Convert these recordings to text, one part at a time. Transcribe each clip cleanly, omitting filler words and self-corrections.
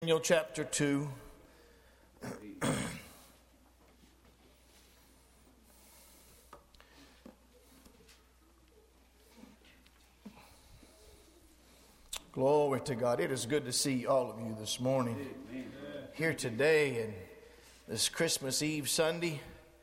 Daniel chapter 2. Glory to God. It is good to see all of you this morning. Here today and this Christmas Eve Sunday,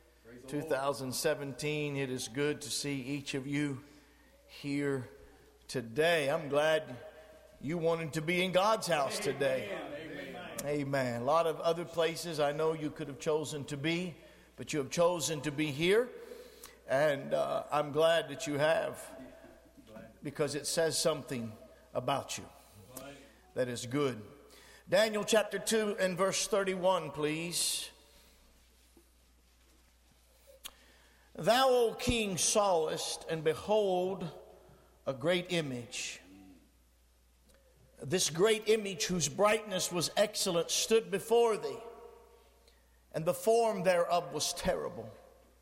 2017. It is good to see each of you here today. I'm glad you wanted to be in God's house today. Amen. A lot of other places I know you could have chosen to be, but you have chosen to be here. And I'm glad that you have, because it says something about you that is good. Daniel chapter 2 and verse 31, please. Thou, O king, sawest, and behold, a great image. This great image, whose brightness was excellent, stood before thee, and the form thereof was terrible.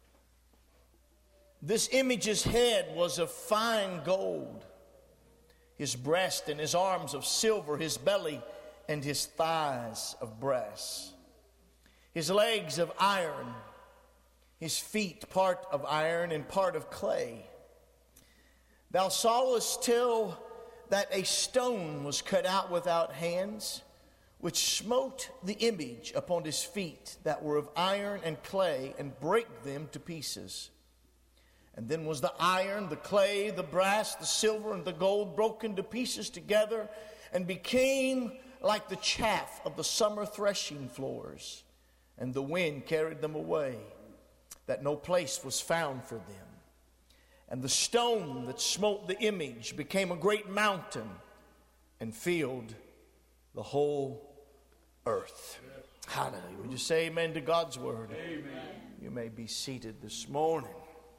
This image's head was of fine gold, his breast and his arms of silver, his belly and his thighs of brass, his legs of iron, his feet part of iron and part of clay. Thou sawest till that a stone was cut out without hands, which smote the image upon his feet that were of iron and clay, and brake them to pieces. And then was the iron, the clay, the brass, the silver, and the gold broken to pieces together, and became like the chaff of the summer threshing floors. And the wind carried them away, that no place was found for them. And the stone that smote the image became a great mountain and filled the whole earth. Hallelujah. Would you say amen to God's word? Amen. You may be seated this morning.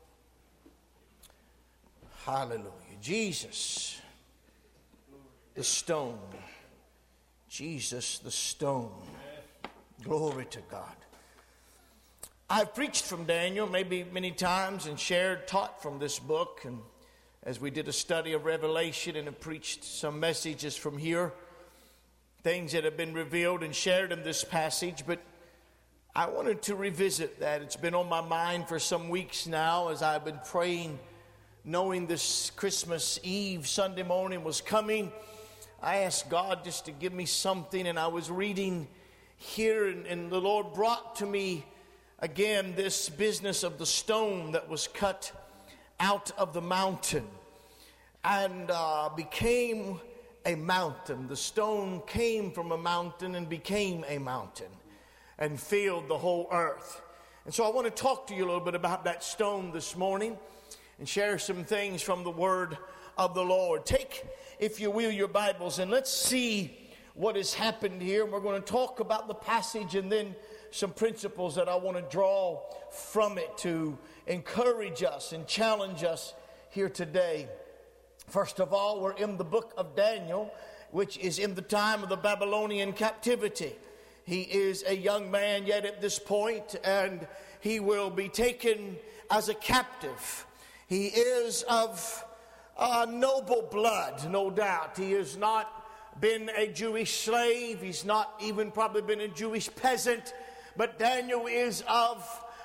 Hallelujah. Jesus, the stone. Jesus, the stone. Glory to God. I've preached from Daniel maybe many times and taught from this book. And as we did a study of Revelation and have preached some messages from here, things that have been revealed and shared in this passage. But I wanted to revisit that. It's been on my mind for some weeks now as I've been praying, knowing this Christmas Eve Sunday morning was coming. I asked God just to give me something, and I was reading here, and the Lord brought to me again this business of the stone that was cut out of the mountain and became a mountain. The stone came from a mountain and became a mountain and filled the whole earth. And so I want to talk to you a little bit about that stone this morning and share some things from the word of the Lord. Take, if you will, your Bibles, and let's see what has happened here. We're going to talk about the passage and then some principles that I want to draw from it to encourage us and challenge us here today. First of all, we're in the book of Daniel, which is in the time of the Babylonian captivity. He is a young man yet at this point, and he will be taken as a captive. He is of noble blood, no doubt. He has not been a Jewish slave. He's not even probably been a Jewish peasant. But Daniel is of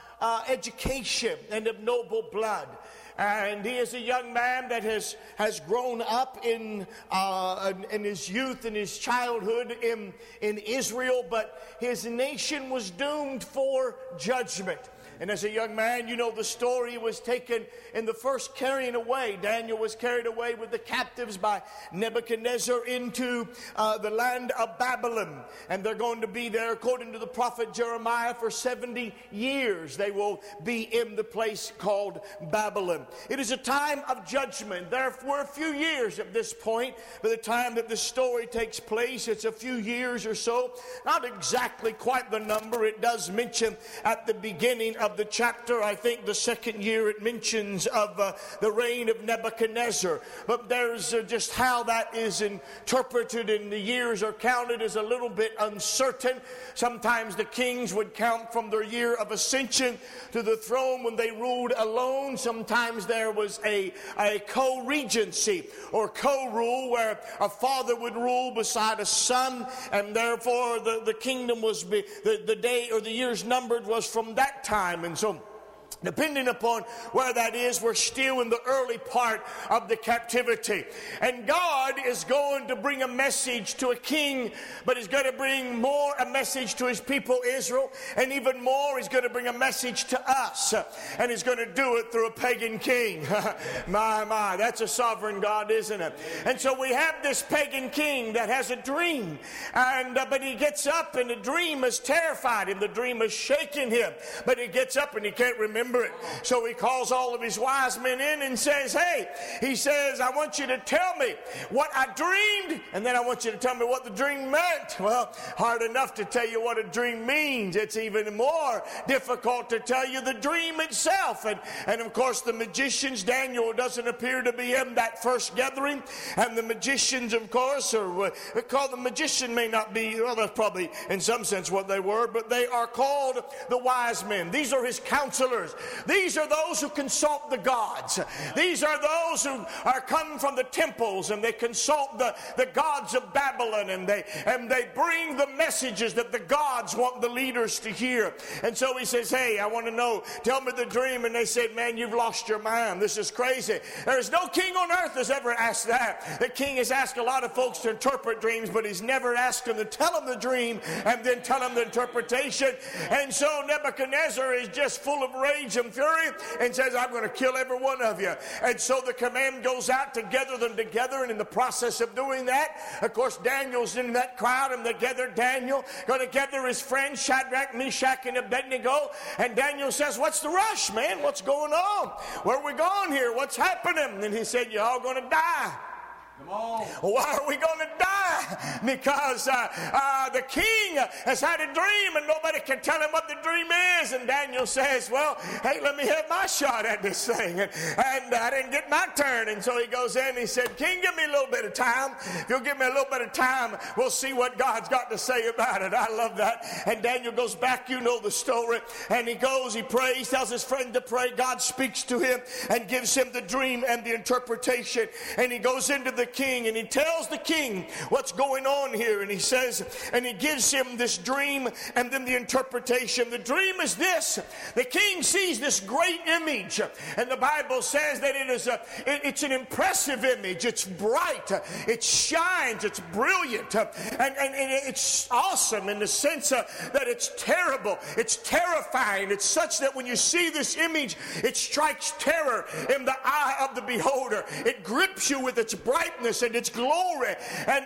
education and of noble blood. And he is a young man that has grown up in his youth and his childhood in Israel. But his nation was doomed for judgment. And as a young man, you know the story. He was taken in the first carrying away. Daniel was carried away with the captives by Nebuchadnezzar into the land of Babylon. And they're going to be there, according to the prophet Jeremiah, for 70 years. They will be in the place called Babylon. It is a time of judgment. There were a few years at this point. By the time that the story takes place, it's a few years or so. Not exactly quite the number. It does mention at the beginning of the chapter, I think the second year, it mentions of the reign of Nebuchadnezzar. But there's just how that is interpreted and the years are counted is a little bit uncertain. Sometimes the kings would count from their year of ascension to the throne when they ruled alone. Sometimes times there was a co-regency or co-rule where a father would rule beside a son, and therefore the kingdom was, the day or the years numbered was from that time. And so depending upon where that is, we're still in the early part of the captivity. And God is going to bring a message to a king, but he's going to bring more a message to his people Israel, and even more he's going to bring a message to us, and he's going to do it through a pagan king. my, that's a sovereign God, isn't it? And so we have this pagan king that has a dream, and but he gets up and the dream has terrified him. The dream has shaken him, but he gets up and he can't remember it. So he calls all of his wise men in and says, hey, he says, I want you to tell me what I dreamed, and then I want you to tell me what the dream meant. Well, hard enough to tell you what a dream means. It's even more difficult to tell you the dream itself. And of course, the magicians, Daniel doesn't appear to be in that first gathering. And the magicians, of course, or we call the magician may not be, well, that's probably in some sense what they were, but they are called the wise men. These are his counselors. These are those who consult the gods. These are those who are come from the temples, and they consult the gods of Babylon, and they bring the messages that the gods want the leaders to hear. And so he says, hey, I want to know, tell me the dream. And they said, man, you've lost your mind. This is crazy. There is no king on earth has ever asked that. The king has asked a lot of folks to interpret dreams, but he's never asked them to tell them the dream and then tell them the interpretation. And so Nebuchadnezzar is just full of rage and fury and says, I'm going to kill every one of you. And so the command goes out to gather them together, and in the process of doing that, of course, Daniel's in that crowd, and they gather Daniel, going to gather his friends Shadrach, Meshach, and Abednego. And Daniel says, what's the rush, man? What's going on? Where are we going here? What's happening? And he said, you're all going to die. Come on. Why are we going to die? Because the king has had a dream and nobody can tell him what the dream is. And Daniel says, well, hey, let me have my shot at this thing. And I didn't get my turn. And so he goes in and he said, king, give me a little bit of time. If you'll give me a little bit of time, we'll see what God's got to say about it. I love that. And Daniel goes back, you know the story. And he goes, he prays, tells his friend to pray. God speaks to him and gives him the dream and the interpretation. And he goes into the king and he tells the king what's going on here, and he says, and he gives him this dream and then the interpretation. The dream is this: the king sees this great image, and the Bible says that it's an impressive image. It's bright, it shines, it's brilliant, and it's awesome in the sense that it's terrible, it's terrifying. It's such that when you see this image, it strikes terror in the eye of the beholder. It grips you with its brightness and its glory,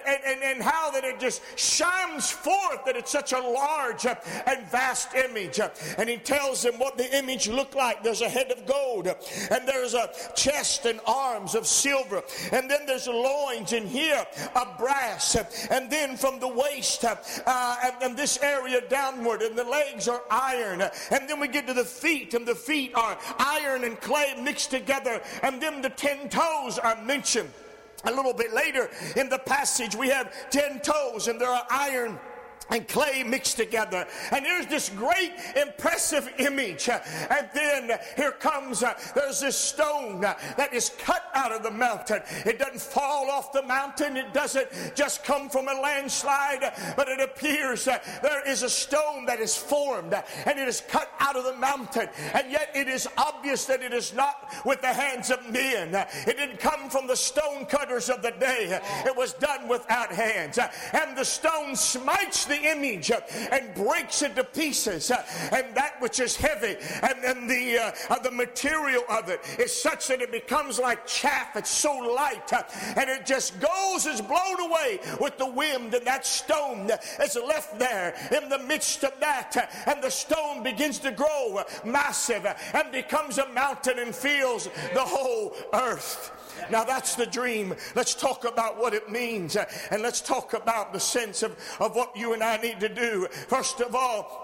and how that it just shines forth, that it's such a large and vast image. And he tells them what the image looked like. There's a head of gold, and there's a chest and arms of silver, and then there's loins in here of brass, and then from the waist and this area downward, and the legs are iron, and then we get to the feet, and the feet are iron and clay mixed together, and then the 10 toes are mentioned. A little bit later in the passage, we have 10 toes, and there are iron and clay mixed together, and here's this great impressive image. And then here comes there's this stone that is cut out of the mountain. It doesn't fall off the mountain, it doesn't just come from a landslide, but it appears there is a stone that is formed, and it is cut out of the mountain, and yet it is obvious that it is not with the hands of men. It didn't come from the stone cutters of the day. It was done without hands, and the stone smites the image and breaks it to pieces, and that which is heavy and the material of it is such that it becomes like chaff. It's so light, and it just goes, is blown away with the wind, and that stone is left there in the midst of that, and the stone begins to grow massive and becomes a mountain and fills the whole earth. Now that's the dream. Let's talk about what it means, and let's talk about the sense of what you and I need to do. First of all,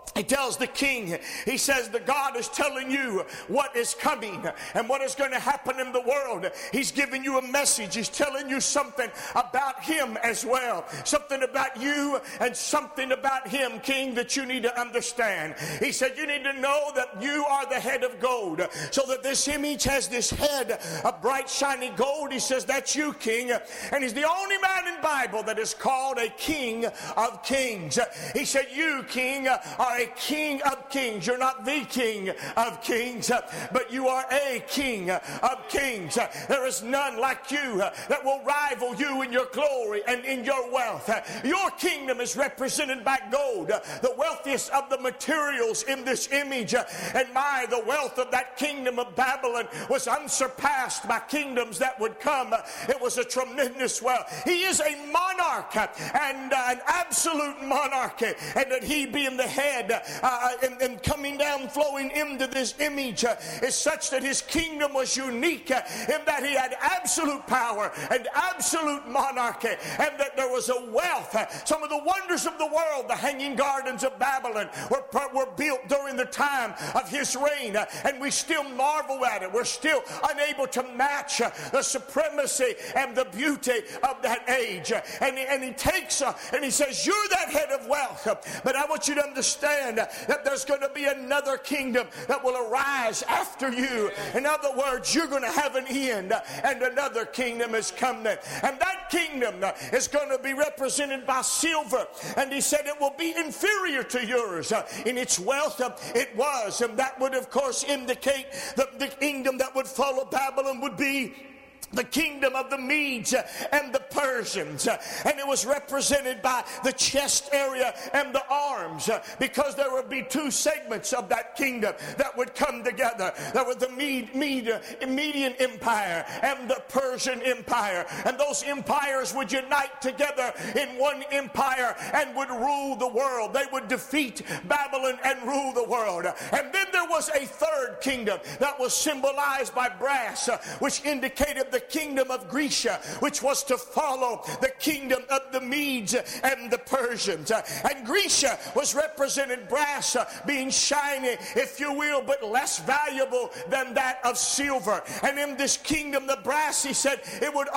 He tells the king, he says, the God is telling you what is coming and what is going to happen in the world. He's giving you a message. He's telling you something about him as well. Something about you and something about him, king, that you need to understand. He said, you need to know that you are the head of gold. So that this image has this head of bright, shiny gold. He says, that's you, king. And he's the only man in the Bible that is called a king of kings. He said, you, king, are a king of kings. You're not the king of kings, but you are a king of kings. There is none like you that will rival you in your glory and in your wealth. Your kingdom is represented by gold, the wealthiest of the materials in this image. And the wealth of that kingdom of Babylon was unsurpassed by kingdoms that would come. It was a tremendous wealth. He is a monarch and an absolute monarch, and that he being the head and coming down, flowing into this image is such that his kingdom was unique in that he had absolute power and absolute monarchy, and that there was a wealth. Some of the wonders of the world, the Hanging Gardens of Babylon, were built during the time of his reign, and we still marvel at it. We're still unable to match the supremacy and the beauty of that age. And he takes and he says, you're that head of wealth, but I want you to understand that there's going to be another kingdom that will arise after you. In other words, you're going to have an end, and another kingdom is coming. And that kingdom is going to be represented by silver. And he said it will be inferior to yours in its wealth. It was, and that would of course indicate that the kingdom that would follow Babylon would be the kingdom of the Medes and the Persians, and it was represented by the chest area and the arms, because there would be two segments of that kingdom that would come together. There was the Median Empire and the Persian Empire, and those empires would unite together in one empire and would rule the world. They would defeat Babylon and rule the world. And then there was a third kingdom that was symbolized by brass, which indicated the kingdom of Grecia, which was to follow the kingdom of the Medes and the Persians. And Grecia was represented brass, being shiny, if you will, but less valuable than that of silver. And in this kingdom, the brass, he said, it would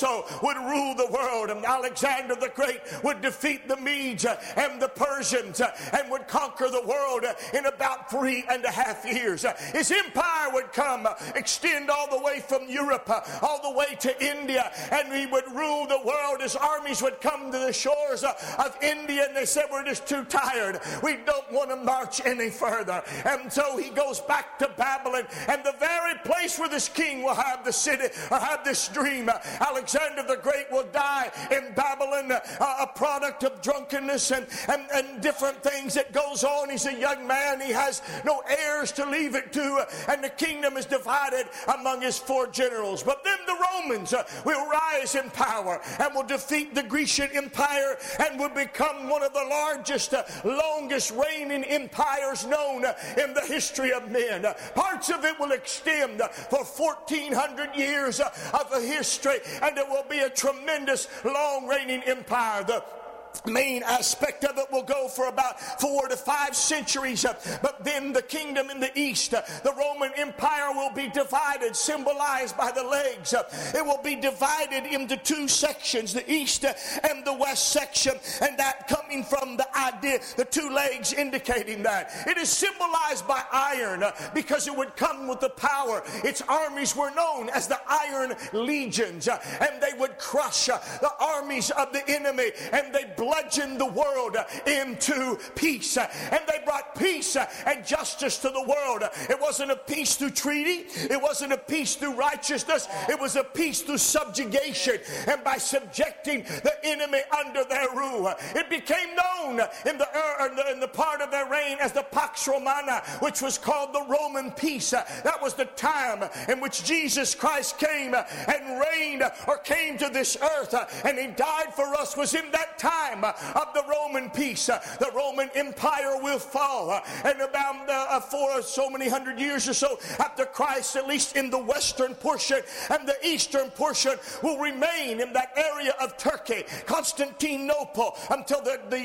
rule the world. And Alexander the Great would defeat the Medes and the Persians and would conquer the world in about 3.5 years. His empire would come, extend all the way from Europe, all the way to India, and he would rule the world. His armies would come to the shores of India, and they said, we're just too tired. We don't want to march any further. And so he goes back to Babylon, and the very place where this king will have the city, or have this dream, Alexander the Great will die in Babylon, a product of drunkenness and different things that goes on. He's a young man. He has no heirs to leave it to, and the kingdom is divided among his 4 generals. But then the Romans will rise in power and will defeat the Grecian Empire and will become one of the largest, longest reigning empires known in the history of men. Parts of it will extend for 1,400 years of a history, and it will be a tremendous long reigning empire. The main aspect of it will go for about 4 to 5 centuries, but then the kingdom in the east, the Roman Empire, will be divided, symbolized by the legs. It will be divided into 2 sections, the east and the west section, and that coming from the idea, the 2 legs indicating that. It is symbolized by iron, because it would come with the power. Its armies were known as the Iron Legions, and they would crush the armies of the enemy, and they bludgeoned the world into peace. And they brought peace and justice to the world. It wasn't a peace through treaty. It wasn't a peace through righteousness. It was a peace through subjugation, and by subjecting the enemy under their rule. It became known in the part of their reign as the Pax Romana, which was called the Roman peace. That was the time in which Jesus Christ came and reigned, or came to this earth, and he died for us. Was in that time of the Roman peace. The Roman Empire will fall, and about for so many hundred years or so after Christ, at least in the western portion, and the eastern portion will remain in that area of Turkey, Constantinople, until the Turks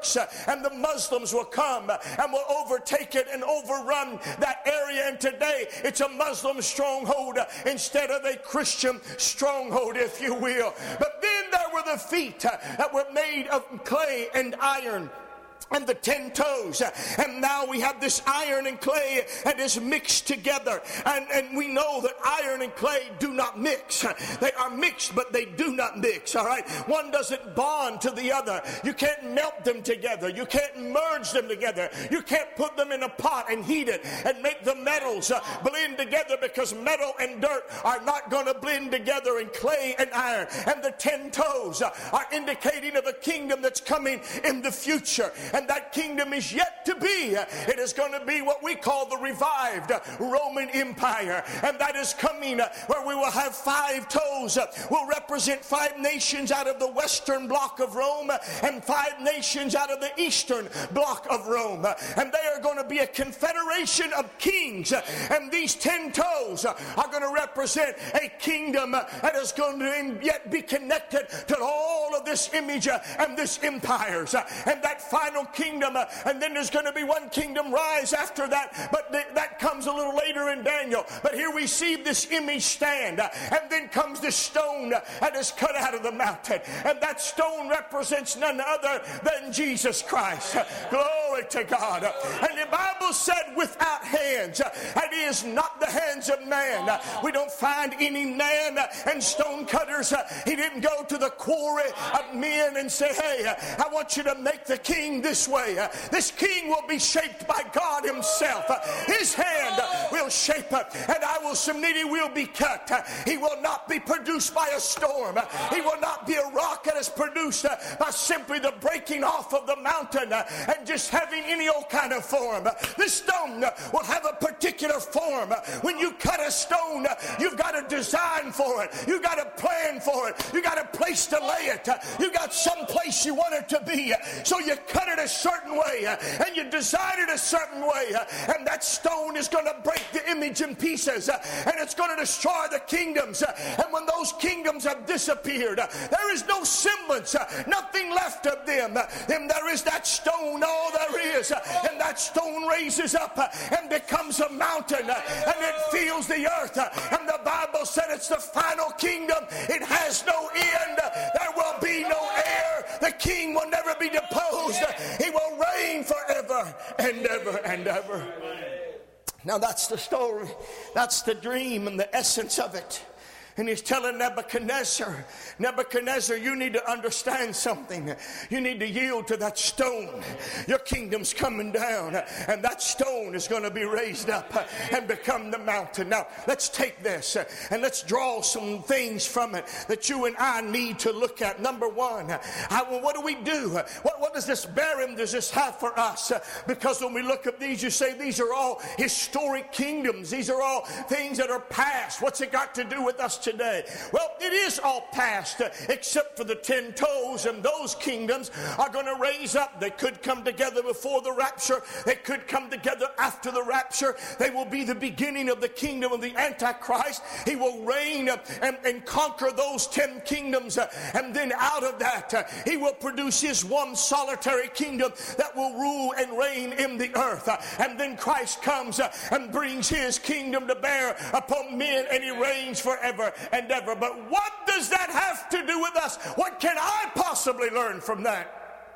Turks and the Muslims will come and will overtake it and overrun that area. And today it's a Muslim stronghold instead of a Christian stronghold, if you will. But then there were the feet that were made of clay and iron, and the 10 toes, and now we have this iron and clay that is mixed together, and we know that iron and clay do not mix. They are mixed, but they do not mix. All right, one doesn't bond to the other. You can't melt them together. You can't merge them together. You can't put them in a pot and heat it and make the metals blend together, because metal and dirt are not going to blend together in clay and iron. And the 10 toes are indicating of a kingdom that's coming in the future. And that kingdom is yet to be. It is going to be what we call the revived Roman Empire. And that is coming where we will have 5 toes. Will represent 5 nations out of the western block of Rome and 5 nations out of the eastern block of Rome. And they are going to be a confederation of kings. And these 10 toes are going to represent a kingdom that is going to yet be connected to all of this image and this empires. And that final kingdom, and then there's going to be one kingdom rise after that, but that comes a little later in Daniel. But here we see this image stand, and then comes this stone that is cut out of the mountain, and that stone represents none other than Jesus Christ. Glory to God. And the Bible said without hands, that is not the hands of man. We don't find any man and stone cutters. He didn't go to the quarry of men and say, hey, I want you to make the king this way. This king will be shaped by God himself. His hand will shape it, and I will submit. He will be cut. He will not be produced by a storm. He will not be a rock that is produced by simply the breaking off of the mountain and just having any old kind of form. This stone will have a particular form. When you cut a stone, you've got a design for it. You've got a plan for it. You've got a place to lay it. You've got some place you want it to be. So you cut it a certain way, and you design it a certain way, and that stone is going to break the image in pieces, and it's going to destroy the kingdoms. And when those kingdoms have disappeared, there is no semblance, nothing left of them. And there is that stone, all there is, and that stone raises up and becomes a mountain, and it fills the earth. And the Bible said it's the final kingdom. It has no end. There will be no heir. The king will never be deposed. He will reign forever and ever and ever. Now that's the story. That's the dream and the essence of it. And he's telling Nebuchadnezzar, you need to understand something. You need to yield to that stone. Your kingdom's coming down, and that stone is going to be raised up and become the mountain. Now, let's take this and let's draw some things from it that you and I need to look at. Number one, what do we do? What does this bearing does this have for us? Because when we look at these, you say these are all historic kingdoms. These are all things that are past. What's it got to do with us today? Well, it is all past except for the 10 toes, and those kingdoms are going to raise up. They could come together before the rapture. They could come together after the rapture. They will be the beginning of the kingdom of the Antichrist. He will reign and conquer those 10 kingdoms, and then out of that he will produce his one solitary kingdom that will rule and reign in the earth. And then Christ comes and brings his kingdom to bear upon men, and he reigns forever and ever. But what does that have to do with us? What can I possibly learn from that?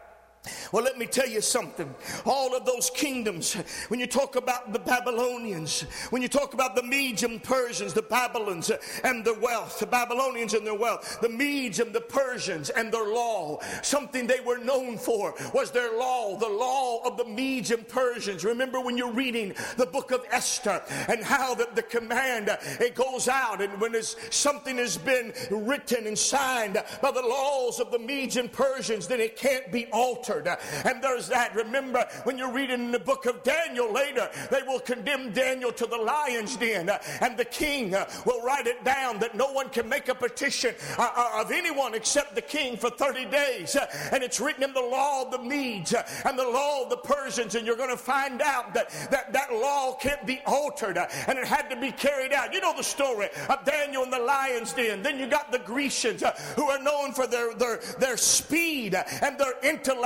Well, let me tell you something. All of those kingdoms, when you talk about the Babylonians, when you talk about the Medes and Persians, the Babylons and their wealth, the Babylonians and their wealth, the Medes and the Persians and their law, something they were known for was their law, the law of the Medes and Persians. Remember when you're reading the book of Esther and how that the command, it goes out, and when something has been written and signed by the laws of the Medes and Persians, then it can't be altered. And there's that. Remember, when you're reading in the book of Daniel later, they will condemn Daniel to the lion's den, and the king will write it down that no one can make a petition of anyone except the king for 30 days. And it's written in the law of the Medes and the law of the Persians, and you're going to find out that law can't be altered, and it had to be carried out. You know the story of Daniel in the lion's den. Then you got the Grecians who are known for their speed and their intellect. They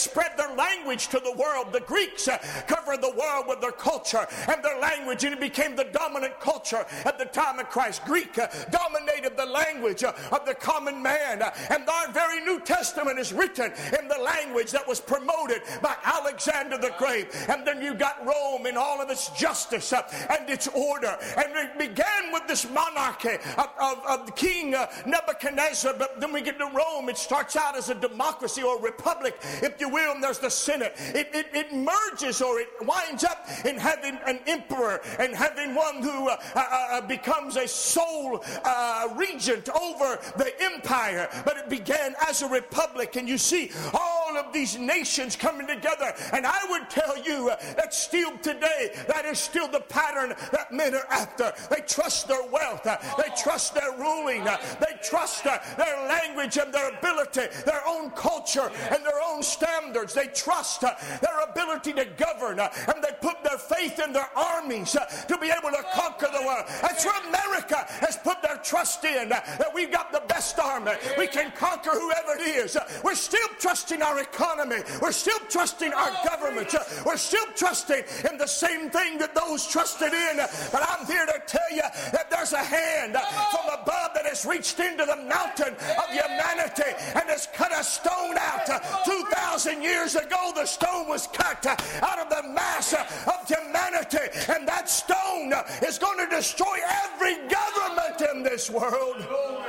spread their language to the world. The Greeks covered the world with their culture and their language, and it became the dominant culture at the time of Christ. Greek dominated the language of the common man, and our very New Testament is written in the language that was promoted by Alexander the Great. And then you got Rome in all of its justice and its order, and it began with this monarchy of King Nebuchadnezzar. But then we get to Rome. It starts out as a democracy or a republic, if you will, and there's the Senate. It merges, or it winds up in having an emperor and having one who becomes a sole regent over the empire. But it began as a republic, and you see all of these nations coming together. And I would tell you that still today, that is still the pattern that men are after. They trust their wealth, they trust their ruling, they trust their language and their ability, their own culture and their own standards. They trust their ability to govern, and they put their faith in their armies to be able to conquer the world. That's where America has put their trust in, that we've got the best army. We can conquer whoever it is. We're still trusting our economy. We're still trusting our government. We're still trusting in the same thing that those trusted in. But I'm here to tell you that there's a hand from above that has reached into the mountain of humanity and has cut a stone out. 2,000 years ago, the stone was cut out of the mass of humanity, and that stone is going to destroy every government in this world.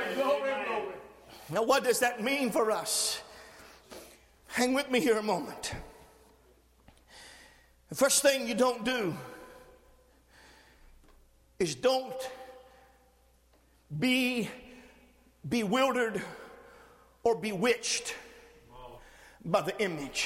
Now, what does that mean for us? Hang with me here a moment. The first thing you don't do is don't be bewildered or bewitched by the image.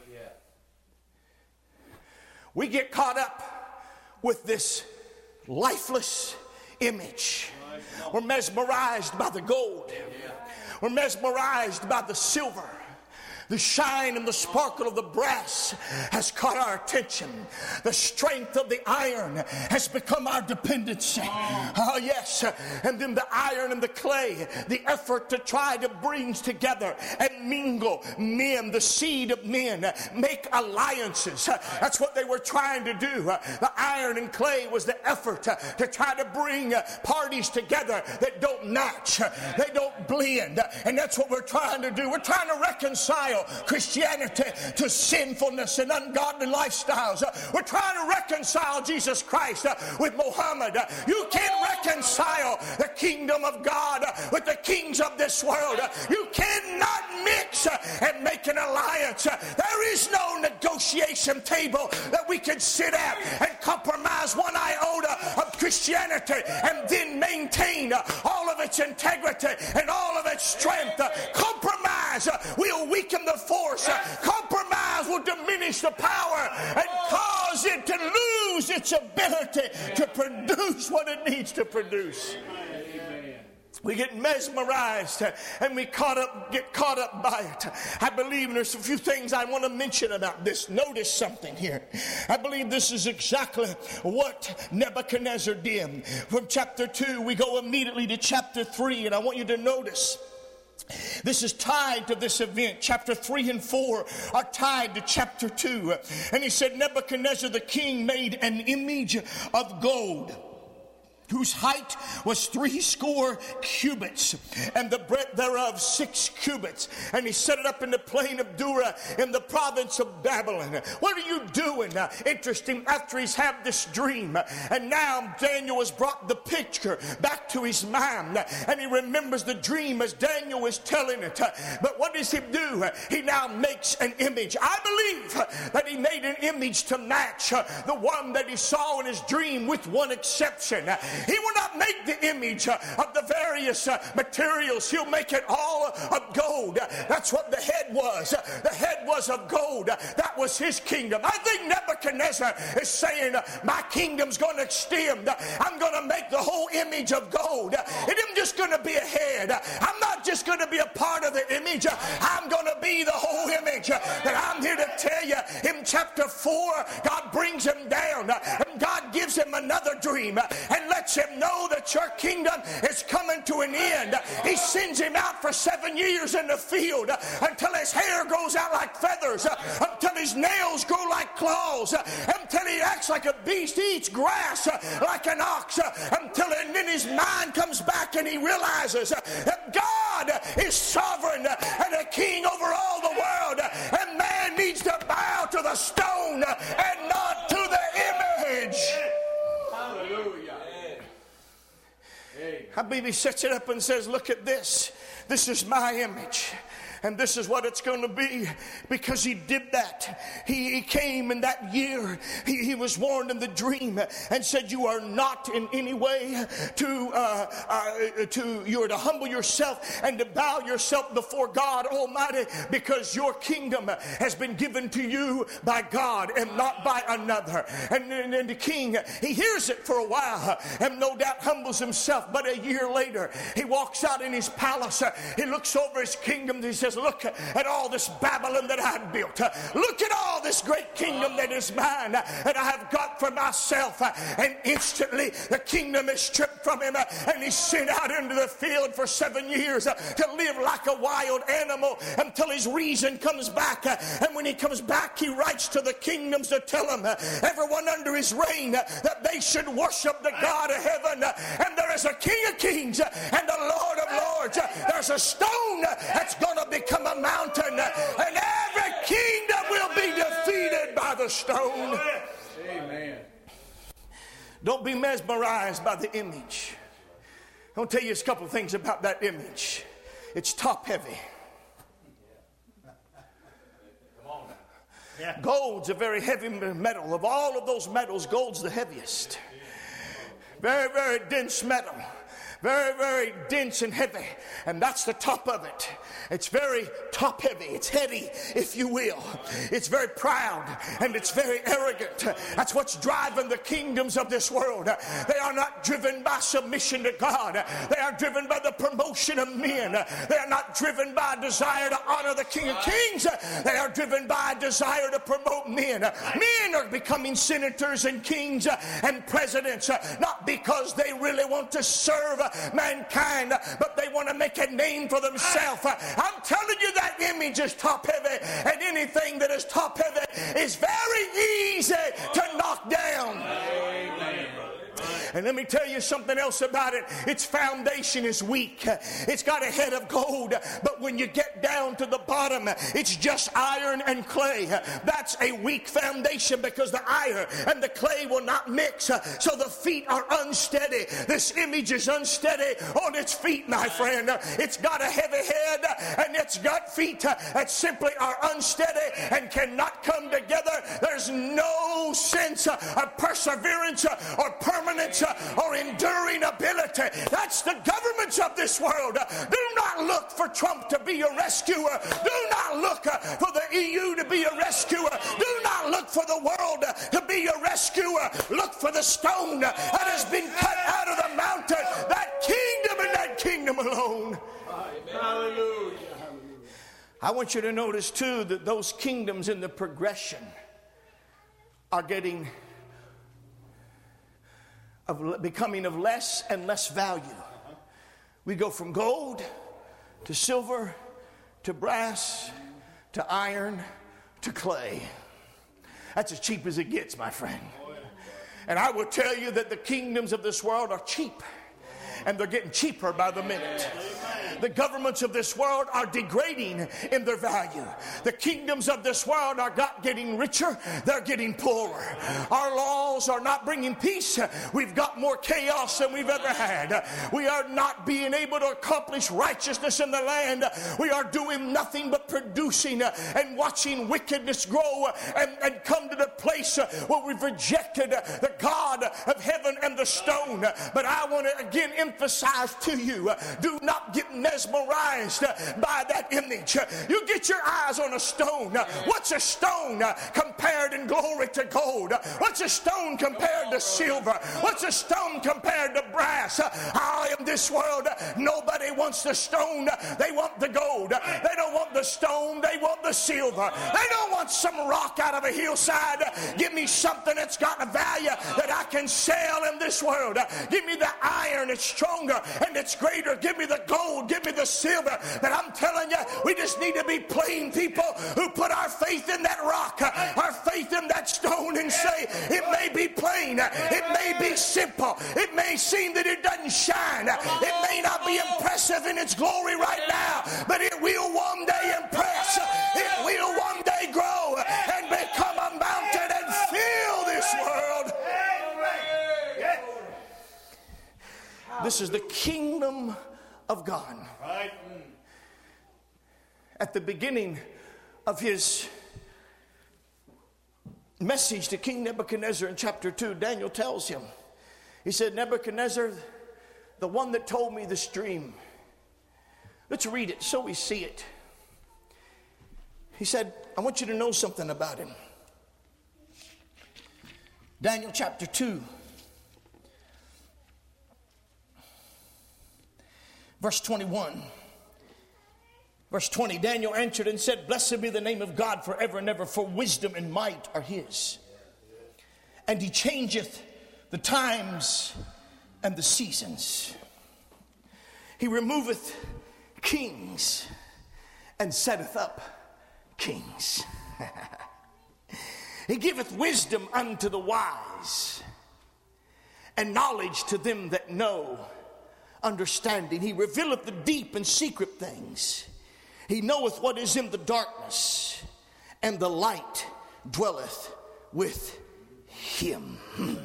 We get caught up with this lifeless image. We're mesmerized by the gold. We're mesmerized by the silver. The shine and the sparkle of the brass has caught our attention. The strength of the iron has become our dependency. Oh, yes. And then the iron and the clay, the effort to try to bring together and mingle men, the seed of men, make alliances. That's what they were trying to do. The iron and clay was the effort to try to bring parties together that don't match. They don't blend. And that's what we're trying to do. We're trying to reconcile Christianity to sinfulness and ungodly lifestyles. We're trying to reconcile Jesus Christ with Muhammad. You can't reconcile the kingdom of God with the kings of this world. You cannot mix and make an alliance. There is no negotiation table that we can sit at and compromise one iota of Christianity and then maintain all of its integrity and all of its strength. Compromise will weaken the force. Compromise will diminish the power and cause it to lose its ability to produce what it needs to produce. We get mesmerized and we get caught up by it. I believe there's a few things I want to mention about this. Notice something here. I believe this is exactly what Nebuchadnezzar did. From chapter 2, we go immediately to chapter 3, and I want you to notice this is tied to this event. Chapter 3 and 4 are tied to chapter 2. And he said, Nebuchadnezzar the king made an image of gold, whose height was 60 cubits, and the breadth thereof 6 cubits. And he set it up in the plain of Dura in the province of Babylon. What are you doing? Interesting, after he's had this dream, and now Daniel has brought the picture back to his mind, and he remembers the dream as Daniel was telling it. But what does he do? He now makes an image. I believe that he made an image to match the one that he saw in his dream, with one exception. He will not make the image of the various materials. He'll make it all of gold. That's what the head was. The head was of gold. That was his kingdom. I think Nebuchadnezzar is saying, my kingdom's going to extend. I'm going to make the whole image of gold. It isn't just going to be a head. I'm not just going to be a part of the image. I'm going to be the whole image. That I'm here to tell you, in chapter 4, God brings him down. And God God gives him another dream and lets him know that your kingdom is coming to an end. He sends him out for 7 years in the field until his hair grows out like feathers, until his nails grow like claws, until he acts like a beast. He eats grass like an ox, until and then his mind comes back and he realizes that God is sovereign and a king over all the world, and man needs to bow to the stone and not to the image. Hallelujah. I believe he sets it up and says, look at this. This is my image. And this is what it's going to be, because he did that. He came in that year. He was warned in the dream and said, you are not in any way you are to humble yourself and to bow yourself before God Almighty, because your kingdom has been given to you by God and not by another. And the king, he hears it for a while and no doubt humbles himself. But a year later, he walks out in his palace. He looks over his kingdom. He says, look at all this Babylon that I've built. Look at all this great kingdom that is mine and I have got for myself. And instantly the kingdom is stripped from him and he's sent out into the field for 7 years to live like a wild animal until his reason comes back. And when he comes back, he writes to the kingdoms to tell them, everyone under his reign, that they should worship the God of heaven. And there is a King of kings and a Lord of lords. There's a stone that's going to become a mountain, and every kingdom will be defeated by the stone. Amen. Don't be mesmerized by the image. I'll tell you a couple of things about that image. It's top heavy. Gold's a very heavy metal. Of all of those metals, gold's the heaviest. Very, very dense metal. Very, very dense and heavy. And that's the top of it. It's very top heavy. It's heady, if you will. It's very proud and it's very arrogant. That's what's driving the kingdoms of this world. They are not driven by submission to God. They are driven by the promotion of men. They are not driven by a desire to honor the King of Kings. They are driven by a desire to promote men. Men are becoming senators and kings and presidents, not because they really want to serve mankind, but they want to make a name for themselves. I'm telling you, that image is top heavy, and anything that is top heavy is very easy to knock down. Amen. And let me tell you something else about it. Its foundation is weak. It's got a head of gold, but when you get down to the bottom, it's just iron and clay. That's a weak foundation because the iron and the clay will not mix, so the feet are unsteady. This image is unsteady on its feet, my friend. It's got a heavy head and it's got feet that simply are unsteady and cannot come together. There's no sense of perseverance or permanence or enduring ability. That's the governments of this world. Do not look for Trump to be your rescuer. Do not look for the EU to be your rescuer. Do not look for the world to be your rescuer. Look for the stone that has been cut out of the mountain. That kingdom and that kingdom alone. Hallelujah. I want you to notice too that those kingdoms in the progression are becoming of less and less value. We go from gold to silver to brass to iron to clay. That's as cheap as it gets, my friend. And I will tell you that the kingdoms of this world are cheap, and they're getting cheaper by the minute. The governments of this world are degrading in their value. The kingdoms of this world are not getting richer, they're getting poorer. Our laws are not bringing peace. We've got more chaos than we've ever had. We are not being able to accomplish righteousness in the land. We are doing nothing but producing and watching wickedness grow and come to the place where we've rejected the God of heaven and the stone. But I want to again emphasize to you, do not get mesmerized by that image. You get your eyes on a stone. What's a stone compared in glory to gold? What's a stone compared to silver? What's a stone stone compared to brass. In this world, nobody wants the stone. They want the gold. They don't want the stone. They want the silver. They don't want some rock out of a hillside. Give me something that's got a value that I can sell in this world. Give me the iron. It's stronger and it's greater. Give me the gold. Give me the silver. But I'm telling you, we just need to be plain people who put our faith in that rock, our faith in that stone, and say, it may be plain, it may be simple, it may seem that it doesn't shine, it may not be impressive in its glory right now, but it will one day impress, it will one day grow and become a mountain and fill this world. This is the kingdom of God. At the beginning of his message to King Nebuchadnezzar in chapter 2, Daniel tells him, he said, Nebuchadnezzar, the one that told me this dream, let's read it so we see it. He said, I want you to know something about him. Daniel chapter 2, verse 21. Verse 20, Daniel answered and said, blessed be the name of God forever and ever, for wisdom and might are his. And he changeth the times and the seasons. He removeth kings and setteth up kings. He giveth wisdom unto the wise, and knowledge to them that know understanding. He revealeth the deep and secret things. He knoweth what is in the darkness, and the light dwelleth with him.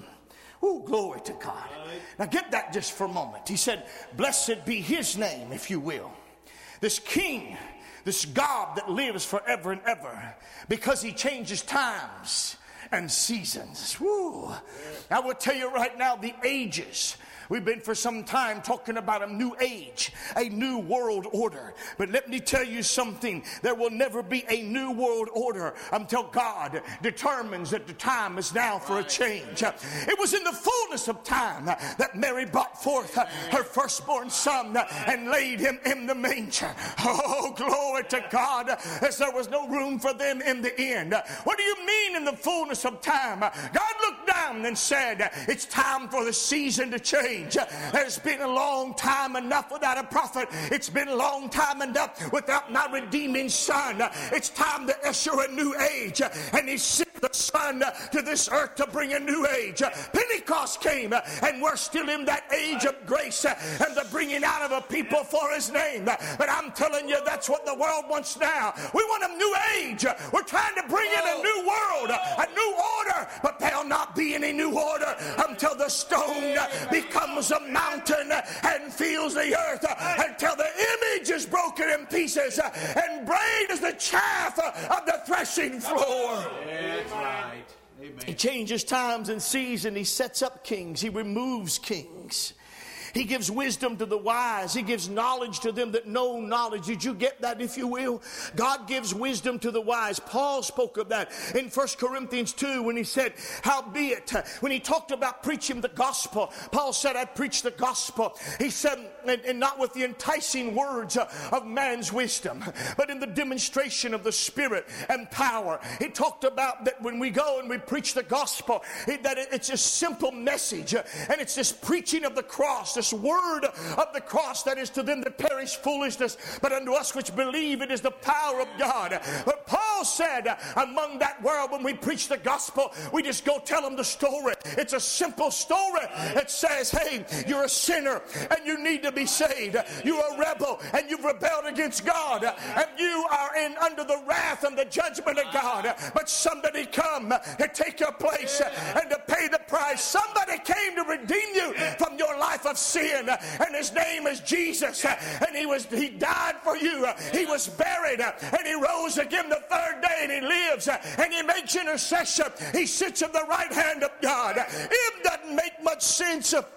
Oh, glory to God. Now get that just for a moment. He said, blessed be his name, if you will. This king, this God that lives forever and ever, because he changes times and seasons. Woo. I will tell you right now, the ages. We've been for some time talking about a new age, a new world order. But let me tell you something. There will never be a new world order until God determines that the time is now for a change. It was in the fullness of time that Mary brought forth her firstborn son and laid him in the manger. Oh, glory to God, as there was no room for them in the inn. What do you mean in the fullness of time? God looked down and said, it's time for the season to change. There's been a long time enough without a prophet. It's been a long time enough without my redeeming son. It's time to usher a new age. And he sent the son to this earth to bring a new age. Pentecost came, and we're still in that age of grace and the bringing out of a people for his name. But I'm telling you, that's what the world wants now. We want a new age. We're trying to bring in a new world, a new order. But there'll not be any new order until the stone becomes a mountain and fills the earth, until the image is broken in pieces and braid as the chaff of the threshing floor. That's right. Amen. He changes times and seasons. He sets up kings. He removes kings. He gives wisdom to the wise. He gives knowledge to them that know knowledge. Did you get that, if you will? God gives wisdom to the wise. Paul spoke of that in 1 Corinthians 2 when he said, howbeit, when he talked about preaching the gospel, Paul said, I preach the gospel. He said, and not with the enticing words of man's wisdom, but in the demonstration of the Spirit and power. He talked about that when we go and we preach the gospel, that it's a simple message, and it's this preaching of the cross, this word of the cross that is to them that perish foolishness, but unto us which believe it is the power of God. But Paul said, among that world, when we preach the gospel, we just go tell them the story. It's a simple story. It says, hey, you're a sinner and you need to be saved. You're a rebel and you've rebelled against God, and you are in under the wrath and the judgment of God. But somebody come to take your place and to pay the price. Somebody came to redeem you from your life of sin, and his name is Jesus, and he died for you. He was buried, and he rose again the third day, and he lives, and he makes intercession. He sits at the right hand of God. It doesn't make much sense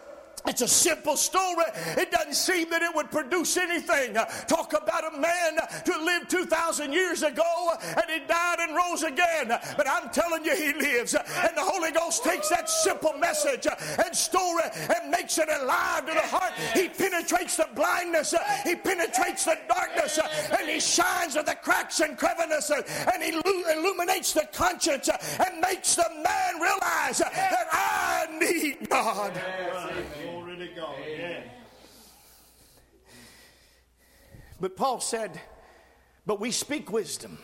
It's a simple story. It doesn't seem that it would produce anything. Talk about a man who lived 2,000 years ago and he died and rose again. But I'm telling you, he lives. And the Holy Ghost takes that simple message and story and makes it alive to the heart. He penetrates the blindness. He penetrates the darkness. And he shines at the cracks and crevices. And he illuminates the conscience and makes the man realize that I need God. But Paul said, but we speak wisdom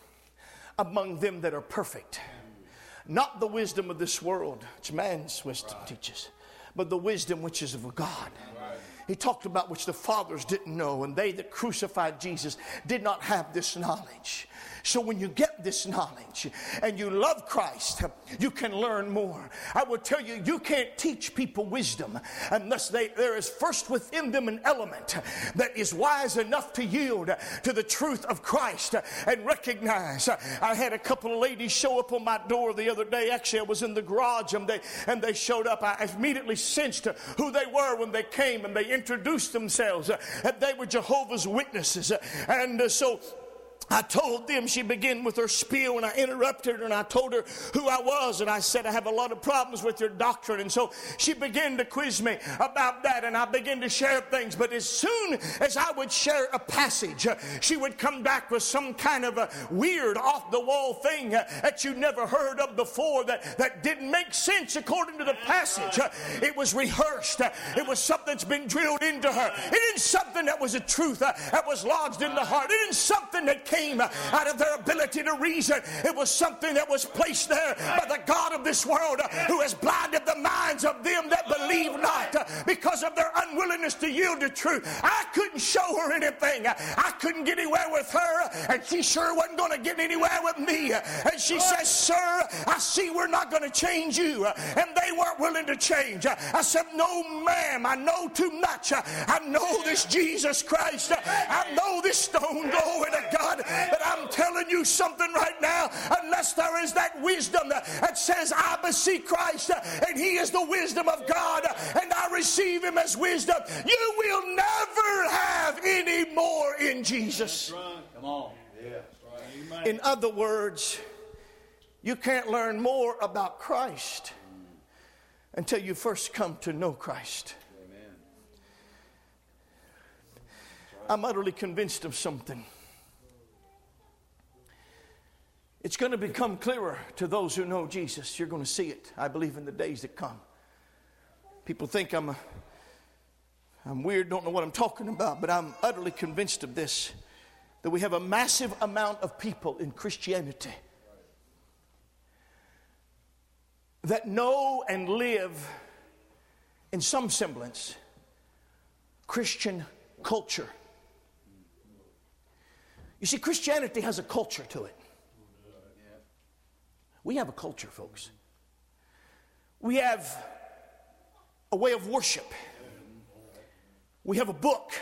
among them that are perfect. Not the wisdom of this world, which man's wisdom teaches, but the wisdom which is of God. He talked about which the fathers didn't know, and they that crucified Jesus did not have this knowledge. So when you get this knowledge and you love Christ, you can learn more. I will tell you, you can't teach people wisdom unless there is first within them an element that is wise enough to yield to the truth of Christ and recognize. I had a couple of ladies show up on my door the other day. Actually, I was in the garage and they showed up. I immediately sensed who they were when they came, and they introduced themselves. They were Jehovah's Witnesses. And so I told them, she began with her spiel, and I interrupted her and I told her who I was, and I said, I have a lot of problems with your doctrine. And so she began to quiz me about that, and I began to share things. But as soon as I would share a passage, she would come back with some kind of a weird off-the-wall thing that you never heard of before, that didn't make sense according to the passage. It was rehearsed. It was something that's been drilled into her. It isn't something that was a truth that was lodged in the heart. It isn't something that came out of their ability to reason. It was something that was placed there by the God of this world, who has blinded the minds of them that believe not because of their unwillingness to yield to truth. I couldn't show her anything. I couldn't get anywhere with her, and she sure wasn't going to get anywhere with me. And she says, sir, I see we're not going to change you. And they weren't willing to change. I said, no ma'am, I know too much. I know this Jesus Christ. I know this stone. Glory to God. But I'm telling you something right now, unless there is that wisdom that says, I beseech Christ, and he is the wisdom of God, and I receive him as wisdom, you will never have any more in Jesus. Come on. Yeah. In other words, you can't learn more about Christ until you first come to know Christ. Amen. I'm utterly convinced of something. It's going to become clearer to those who know Jesus. You're going to see it, I believe, in the days that come. People think I'm weird, don't know what I'm talking about, but I'm utterly convinced of this, that we have a massive amount of people in Christianity that know and live in some semblance Christian culture. You see, Christianity has a culture to it. We have a culture, folks. We have a way of worship. We have a book.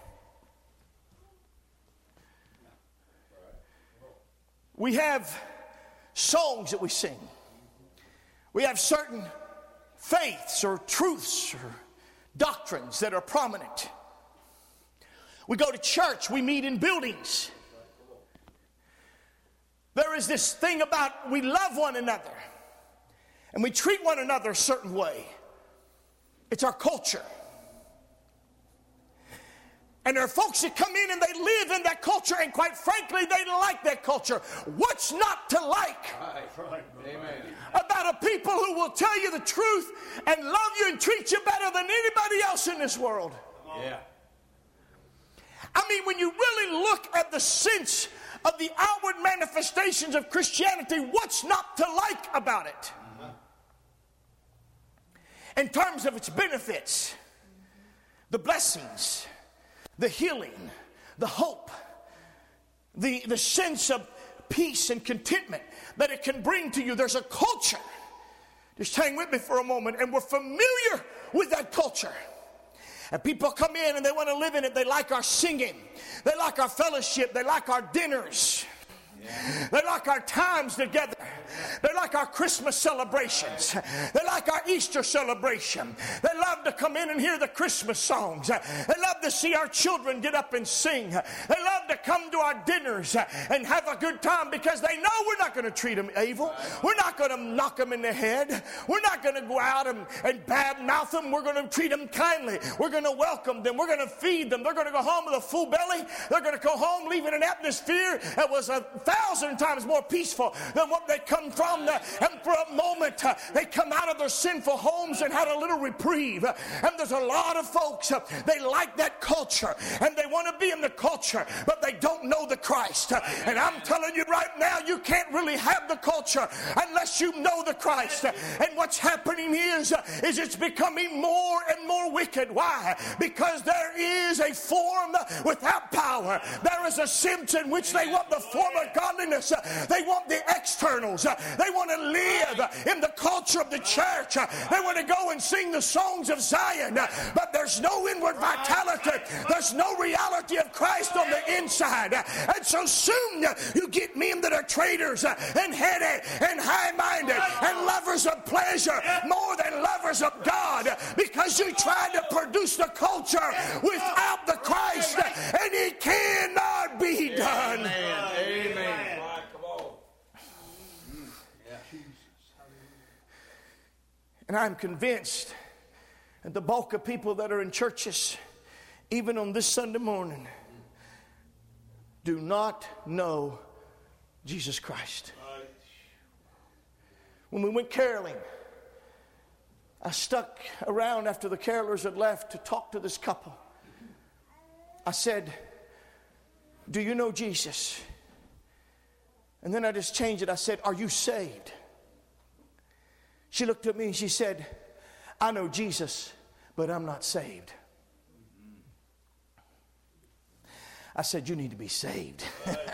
We have songs that we sing. We have certain faiths or truths or doctrines that are prominent. We go to church. We meet in buildings. There is this thing about we love one another and we treat one another a certain way. It's our culture. And there are folks that come in and they live in that culture, and quite frankly, they like that culture. What's not to like about a people who will tell you the truth and love you and treat you better than anybody else in this world? Yeah. I mean, when you really look at the sense of the outward manifestations of Christianity, what's not to like about it? In terms of its benefits, the blessings, the healing, the hope, the sense of peace and contentment that it can bring to you. There's a culture. Just hang with me for a moment, and we're familiar with that culture. And people come in and they want to live in it. They like our singing. They like our fellowship. They like our dinners. They like our times together. They're like our Christmas celebrations. They're like our Easter celebration. They love to come in and hear the Christmas songs. They love to see our children get up and sing. They love to come to our dinners and have a good time because they know we're not going to treat them evil. We're not going to knock them in the head. We're not going to go out and bad mouth them. We're going to treat them kindly. We're going to welcome them. We're going to feed them. They're going to go home with a full belly. They're going to go home leaving an atmosphere that was 1,000 times more peaceful than what they come from. And for a moment, they come out of their sinful homes and had a little reprieve. And there's a lot of folks, they like that culture and they want to be in the culture, but they don't know the Christ. And I'm telling you right now, you can't really have the culture unless you know the Christ. And what's happening is it's becoming more and more wicked. Why? Because there is a form without power. There is a sense in which they want the form of godliness. They want the externals. They want to live in the culture of the church. They want to go and sing the songs of Zion, but there's no inward vitality. There's no reality of Christ on the inside. And so soon you get men that are traitors and heady and high-minded and lovers of pleasure more than lovers of God, because you try to produce the culture without the Christ, and it cannot be done. Amen. And I'm convinced that the bulk of people that are in churches, even on this Sunday morning, do not know Jesus Christ. When we went caroling, I stuck around after the carolers had left to talk to this couple. I said, "Do you know Jesus?" And then I just changed it. I said, "Are you saved?" She looked at me and she said, "I know Jesus, but I'm not saved." I said, "You need to be saved."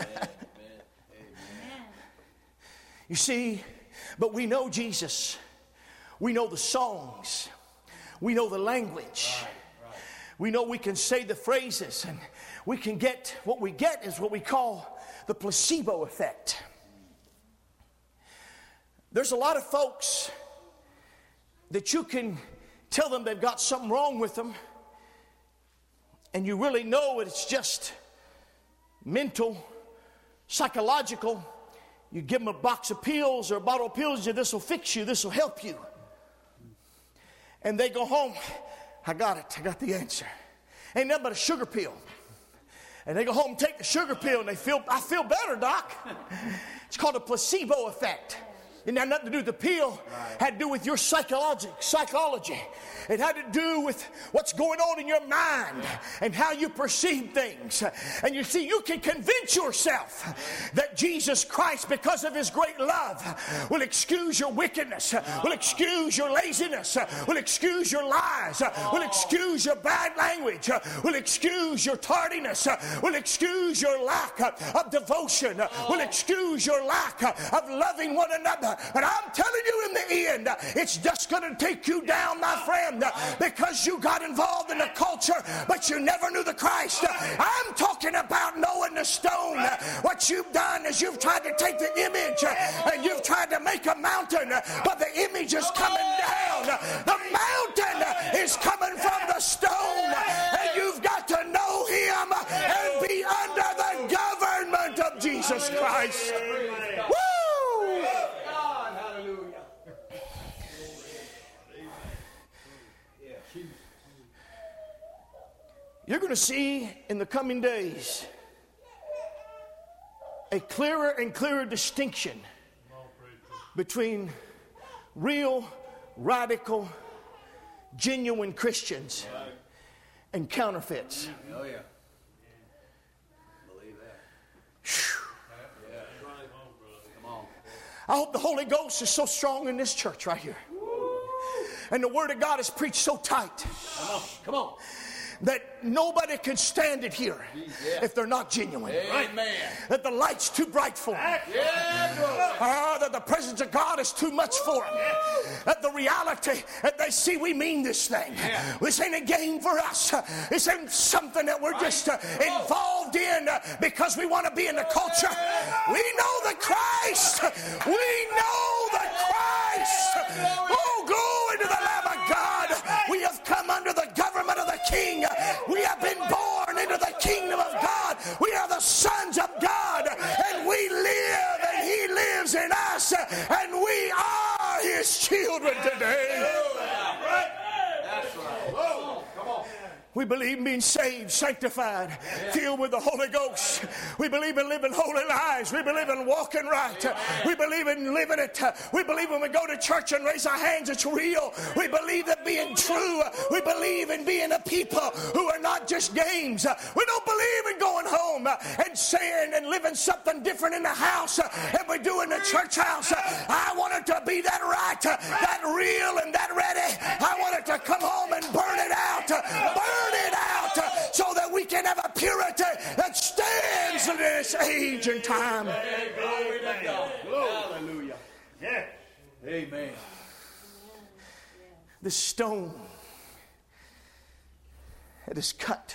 You see, but we know Jesus. We know the songs. We know the language. We know we can say the phrases, and we can get, what we get is what we call the placebo effect. There's a lot of folks that you can tell them they've got something wrong with them, and you really know it's just mental, psychological. You give them a box of pills or a bottle of pills, and say, "This will fix you, this will help you." And they go home, "I got it, I got the answer. Ain't nothing but a sugar pill." And they go home and take the sugar pill, and I feel better, doc. It's called a placebo effect. It had nothing to do with the pill. It had to do with your psychology. It had to do with what's going on in your mind and how you perceive things. And you see, you can convince yourself that Jesus Christ, because of His great love, will excuse your wickedness, will excuse your laziness, will excuse your lies, will excuse your bad language, will excuse your tardiness, will excuse your lack of devotion, will excuse your lack of loving one another. But I'm telling you, in the end, it's just going to take you down, my friend, because you got involved in the culture, but you never knew the Christ. I'm talking about knowing the stone. What you've done is you've tried to take the image and you've tried to make a mountain, but the image is coming down. The mountain is coming from the stone, and you've got to know Him and be under the government of Jesus Christ. Woo! You're going to see in the coming days a clearer and clearer distinction between real, radical, genuine Christians and counterfeits. Oh, yeah. Believe that. Come on. I hope the Holy Ghost is so strong in this church right here. And the Word of God is preached so tight. Come on. that nobody can stand it here if they're not genuine. Amen. That the light's too bright for them. That the presence of God is too much for them. That the reality that they see we mean this thing. This ain't a game for us. This ain't something that we're just involved in because we want to be in the culture. We know the Christ. We know the Christ. Oh, glory to the Lamb of God. We have come under the government of the King. We have been born into the kingdom of God. We are the sons of God, and we live, and He lives in us, and we are His children today. That's right. Whoa. Come on. We believe in being saved, sanctified, filled with the Holy Ghost. We believe in living holy lives. We believe in walking right. We believe in living it. We believe when we go to church and raise our hands, it's real. We believe that being true. We believe in being a people who are not just games. We don't believe in going home and saying and living something different in the house than we do in the church house. I want it to be that right, that real, and that ready. I want it to come home and burn it out. Burn it out so that we can have a purity that stands in this age and time. Glory to God. Hallelujah. Yeah. Amen. The stone that is cut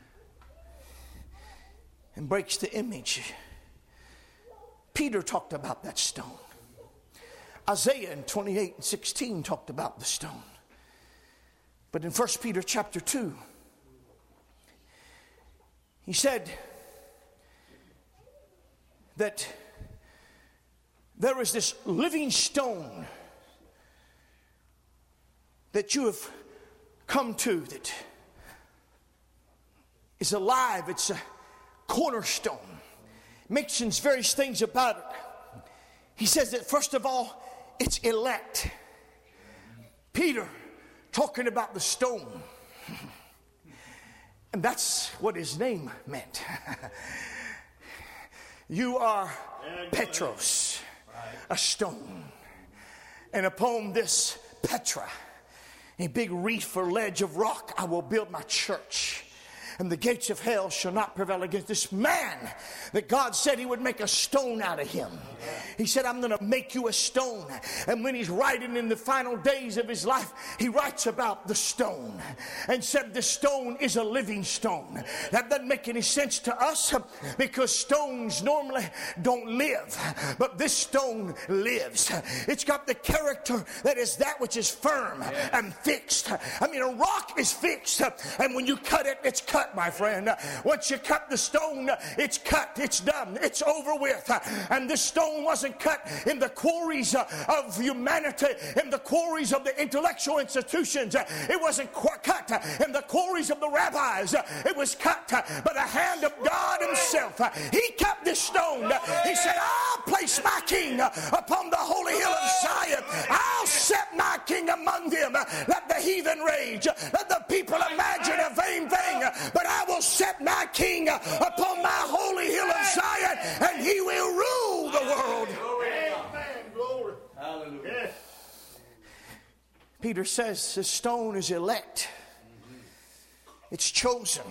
and breaks the image. Peter talked about that stone. Isaiah in 28:16 talked about the stone. But in 1 Peter chapter 2, he said that there is this living stone that you have come to that is alive. It's a cornerstone. Mentions various things about it. He says that first of all, it's elect. Peter talking about the stone. And that's what his name meant. You are Petros, a stone. And upon this Petra, a big reef or ledge of rock, I will build my church. And the gates of hell shall not prevail against this man that God said He would make a stone out of him. He said, I'm going to make you a stone. And when he's writing in the final days of his life, he writes about the stone and said the stone is a living stone. That doesn't make any sense to us because stones normally don't live. But this stone lives. It's got the character that is that which is firm and fixed. I mean, a rock is fixed. And when you cut it, it's cut. My friend, once you cut the stone, it's cut, it's done, it's over with. And this stone wasn't cut in the quarries of humanity, in the quarries of the intellectual institutions. It wasn't cut in the quarries of the rabbis. It was cut by the hand of God Himself. He cut this stone. He said, I'll place my king upon the holy hill of Zion. I'll set my king among them. Let the heathen rage. Let the people imagine a vain thing. But I will set my king upon my holy hill of Zion, and he will rule the world. Amen. Glory. Hallelujah. Peter says the stone is elect. It's chosen.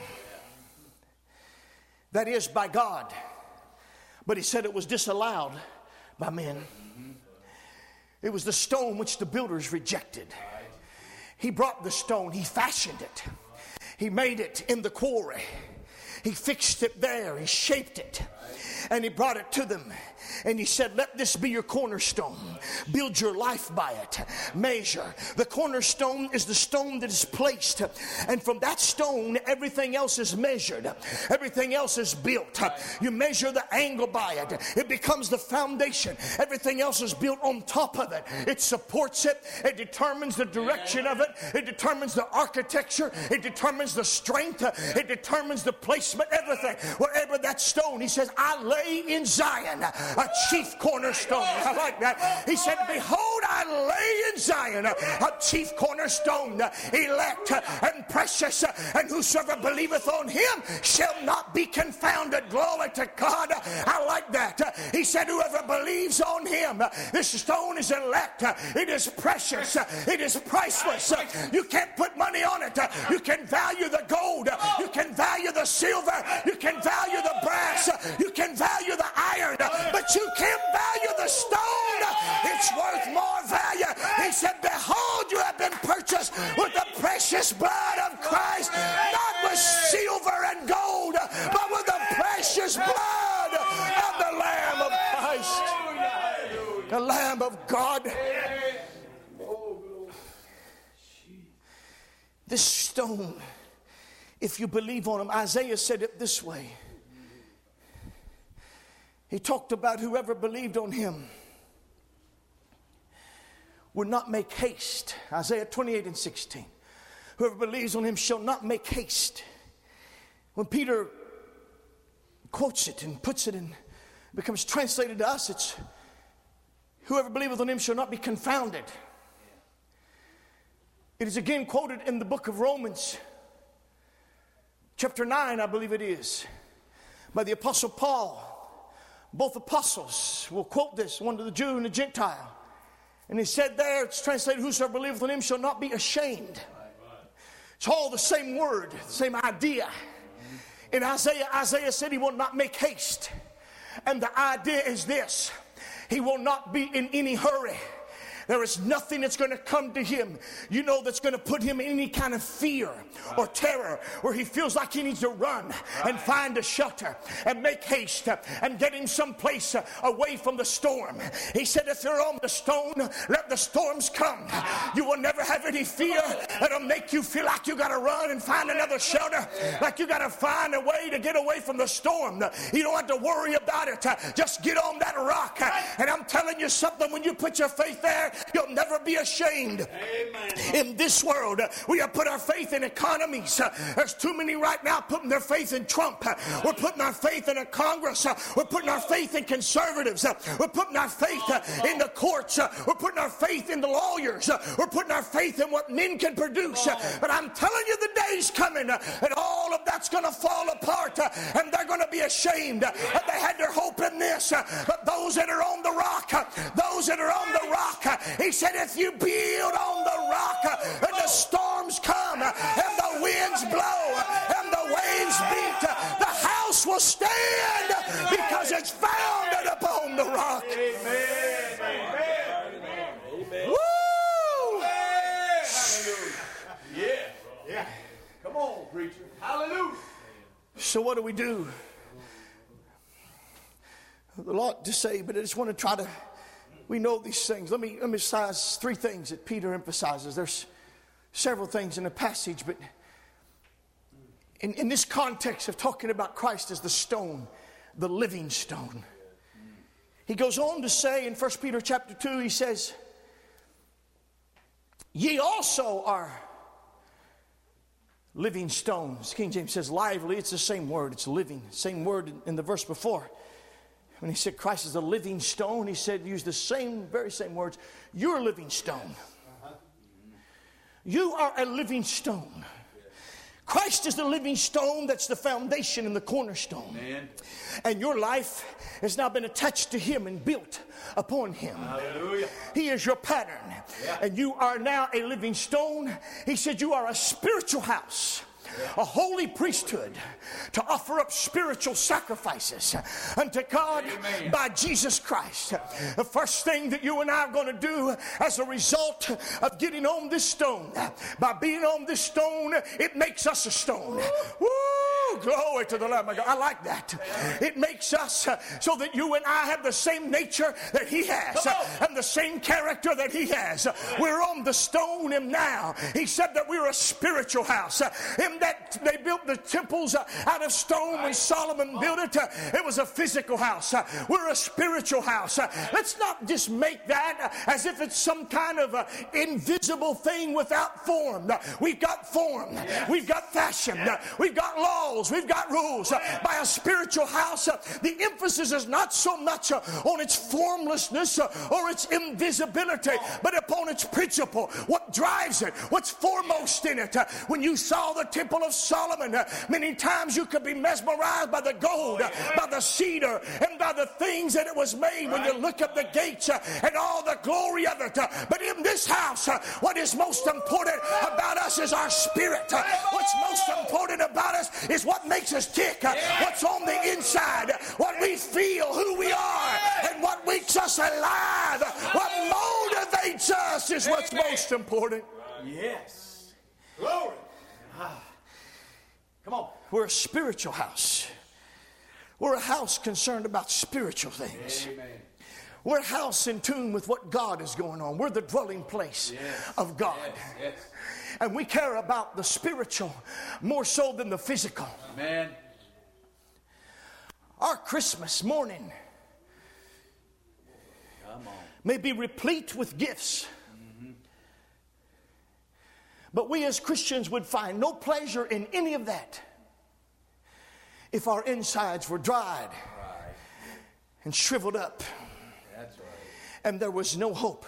That is by God. But he said it was disallowed by men. It was the stone which the builders rejected. He brought the stone. He fashioned it. He made it in the quarry. He fixed it there. He shaped it. And he brought it to them. And he said, let this be your cornerstone. Build your life by it. Measure. The cornerstone is the stone that is placed. And from that stone, everything else is measured. Everything else is built. You measure the angle by it. It becomes the foundation. Everything else is built on top of it. It supports it. It determines the direction of it. It determines the architecture. It determines the strength. It determines the placement. Everything. Wherever that stone, he says, I lay in Zion a chief cornerstone. I like that. He said, behold, I lay in Zion, a chief cornerstone, elect and precious, and whosoever believeth on him shall not be confounded. Glory to God. I like that. He said whoever believes on him, this stone is elect, it is precious, it is priceless. You can't put money on it. You can value the gold, you can value the silver, you can value the brass, you can value the iron, but you can't value the stone. It's worth more value. He said, behold, you have been purchased with the precious blood of Christ, not with silver and gold, but with the precious blood of the Lamb of Christ, the Lamb of God. This stone, if you believe on him, Isaiah said it this way. He talked about whoever believed on him would not make haste. Isaiah 28:16. Whoever believes on him shall not make haste. When Peter quotes it and puts it in, becomes translated to us, it's whoever believeth on him shall not be confounded. It is again quoted in the book of Romans, chapter 9, I believe it is, by the Apostle Paul. Both apostles will quote this, one to the Jew and the Gentile. And he said there, it's translated, whosoever believeth on him shall not be ashamed. It's all the same word, the same idea. In Isaiah said he will not make haste. And the idea is this: he will not be in any hurry. There is nothing that's going to come to him, that's going to put him in any kind of fear or terror where he feels like he needs to run and find a shelter and make haste and get him someplace away from the storm. He said, if you're on the stone, let the storms come. You will never have any fear that'll make you feel like you got to run and find another shelter, like you got to find a way to get away from the storm. You don't have to worry about it. Just get on that rock. And I'm telling you something, when you put your faith there, you'll never be ashamed. Amen. In this world, we have put our faith in economies. There's too many right now putting their faith in Trump. We're putting our faith in a Congress. We're putting our faith in conservatives. We're putting our faith in the courts. We're putting our faith in the lawyers. We're putting our faith in what men can produce. But I'm telling you, the day's coming and all of that's going to fall apart, and they're going to be ashamed that they had their hope in this. But those that are on the rock, he said, if you build on the rock and the storms come and the winds blow and the waves beat, the house will stand because it's founded upon the rock. Amen. Amen. Woo! Yeah. Come on, preacher. Hallelujah. So what do? A lot to say, but I just want to try to. We know these things. Let me emphasize three things that Peter emphasizes. There's several things in the passage, but in this context of talking about Christ as the stone, the living stone, he goes on to say in 1 Peter chapter 2, he says, ye also are living stones. King James says lively. It's the same word. It's living. Same word in the verse before. When he said Christ is a living stone, he said, use the very same words. You're a living stone. You are a living stone. Christ is the living stone that's the foundation and the cornerstone. Amen. And your life has now been attached to him and built upon him. Hallelujah. He is your pattern. Yeah. And you are now a living stone. He said you are a spiritual house. A holy priesthood to offer up spiritual sacrifices unto God. Amen. By Jesus Christ. The first thing that you and I are going to do as a result of getting on this stone, by being on this stone, it makes us a stone. Woo! Glory to the Lamb of God. I like that. It makes us so that you and I have the same nature that he has and the same character that he has. We're on the stone and now. He said that we're a spiritual house. In that they built the temples out of stone when Solomon built it. It was a physical house. We're a spiritual house. Let's not just make that as if it's some kind of invisible thing without form. We've got form. We've got fashion. We've got laws. rules. We've got rules. By a spiritual house, the emphasis is not so much on its formlessness or its invisibility, but upon its principle. What drives it? What's foremost in it? When you saw the Temple of Solomon, many times you could be mesmerized by the gold, by the cedar, and by the things that it was made when you look up the gates and all the glory of it. But in this house, what is most important about us is our spirit. What's most important about us is what makes us tick, what's on the inside, what we feel, who we are, and what makes us alive, what motivates us is what's most important. Yes. Glory. Come on. We're a spiritual house. We're a house concerned about spiritual things. Amen. We're a house in tune with what God is going on. We're the dwelling place of God. Yes. And we care about the spiritual more so than the physical. Amen. Our Christmas morning may be replete with gifts. But we as Christians would find no pleasure in any of that if our insides were dried and shriveled up. That's right. And there was no hope.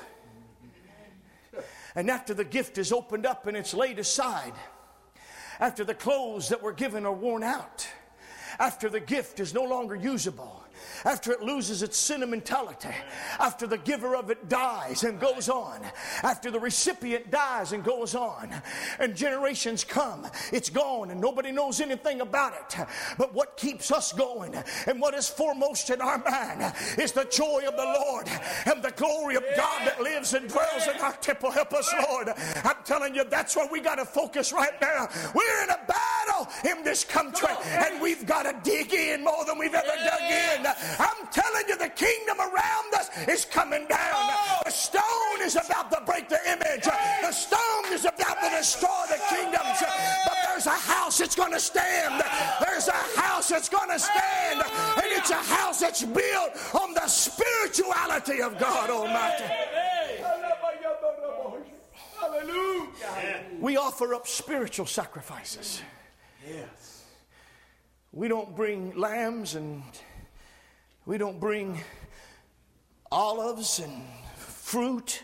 And after the gift is opened up and it's laid aside, after the clothes that were given are worn out, after the gift is no longer usable, after it loses its sentimentality, after the giver of it dies and goes on, after the recipient dies and goes on, and generations come, it's gone and nobody knows anything about it. But what keeps us going and what is foremost in our mind is the joy of the Lord and the glory of God that lives and dwells in our temple. Help us, Lord. I'm telling you, that's where we got to focus right now. We're in a battle in this country, and we've got to dig in more than we've ever dug in. I'm telling you, the kingdom around us is coming down. The stone is about to break the image. The stone is about to destroy the kingdoms. But there's a house that's going to stand. There's a house that's going to stand. And it's a house that's built on the spirituality of God Almighty. Hallelujah. We offer up spiritual sacrifices. Yes. We don't bring lambs and we don't bring olives and fruit,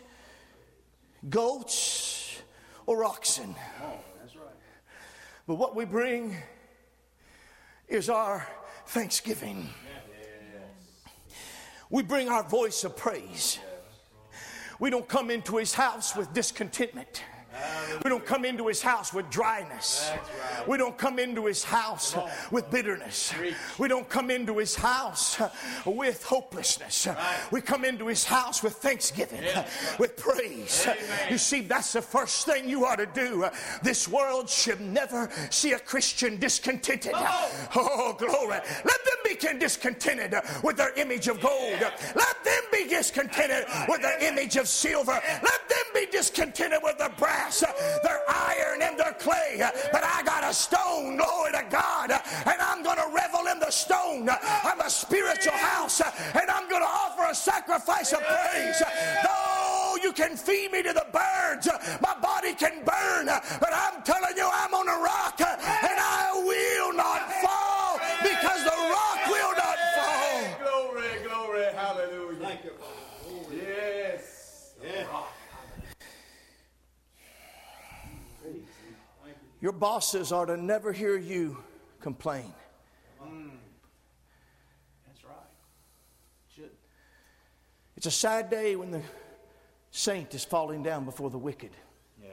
goats, or oxen. Oh, that's right. But what we bring is our thanksgiving. Yes. We bring our voice of praise. We don't come into his house with discontentment. We don't come into his house with dryness. Right. We don't come into his house with bitterness. We don't come into his house with hopelessness. Right. We come into his house with thanksgiving, with praise. Amen. You see, that's the first thing you ought to do. This world should never see a Christian discontented. Oh, glory. Let them be discontented with their image of gold. Let them be discontented with their image of silver. Let them be discontented with their brass, their iron, and their clay. But I got a stone, glory to God, and I'm going to revel in the stone. I'm a spiritual house, and I'm going to offer a sacrifice of praise. Though you can feed me to the birds, my body can burn, but I'm telling you, I'm on a rock, and I will not fall, because the rock will not fall. Glory, glory, hallelujah. Thank you, Father. Yes. Yeah. Your bosses are to never hear you complain. That's right. Should. It's a sad day when the saint is falling down before the wicked. Yeah.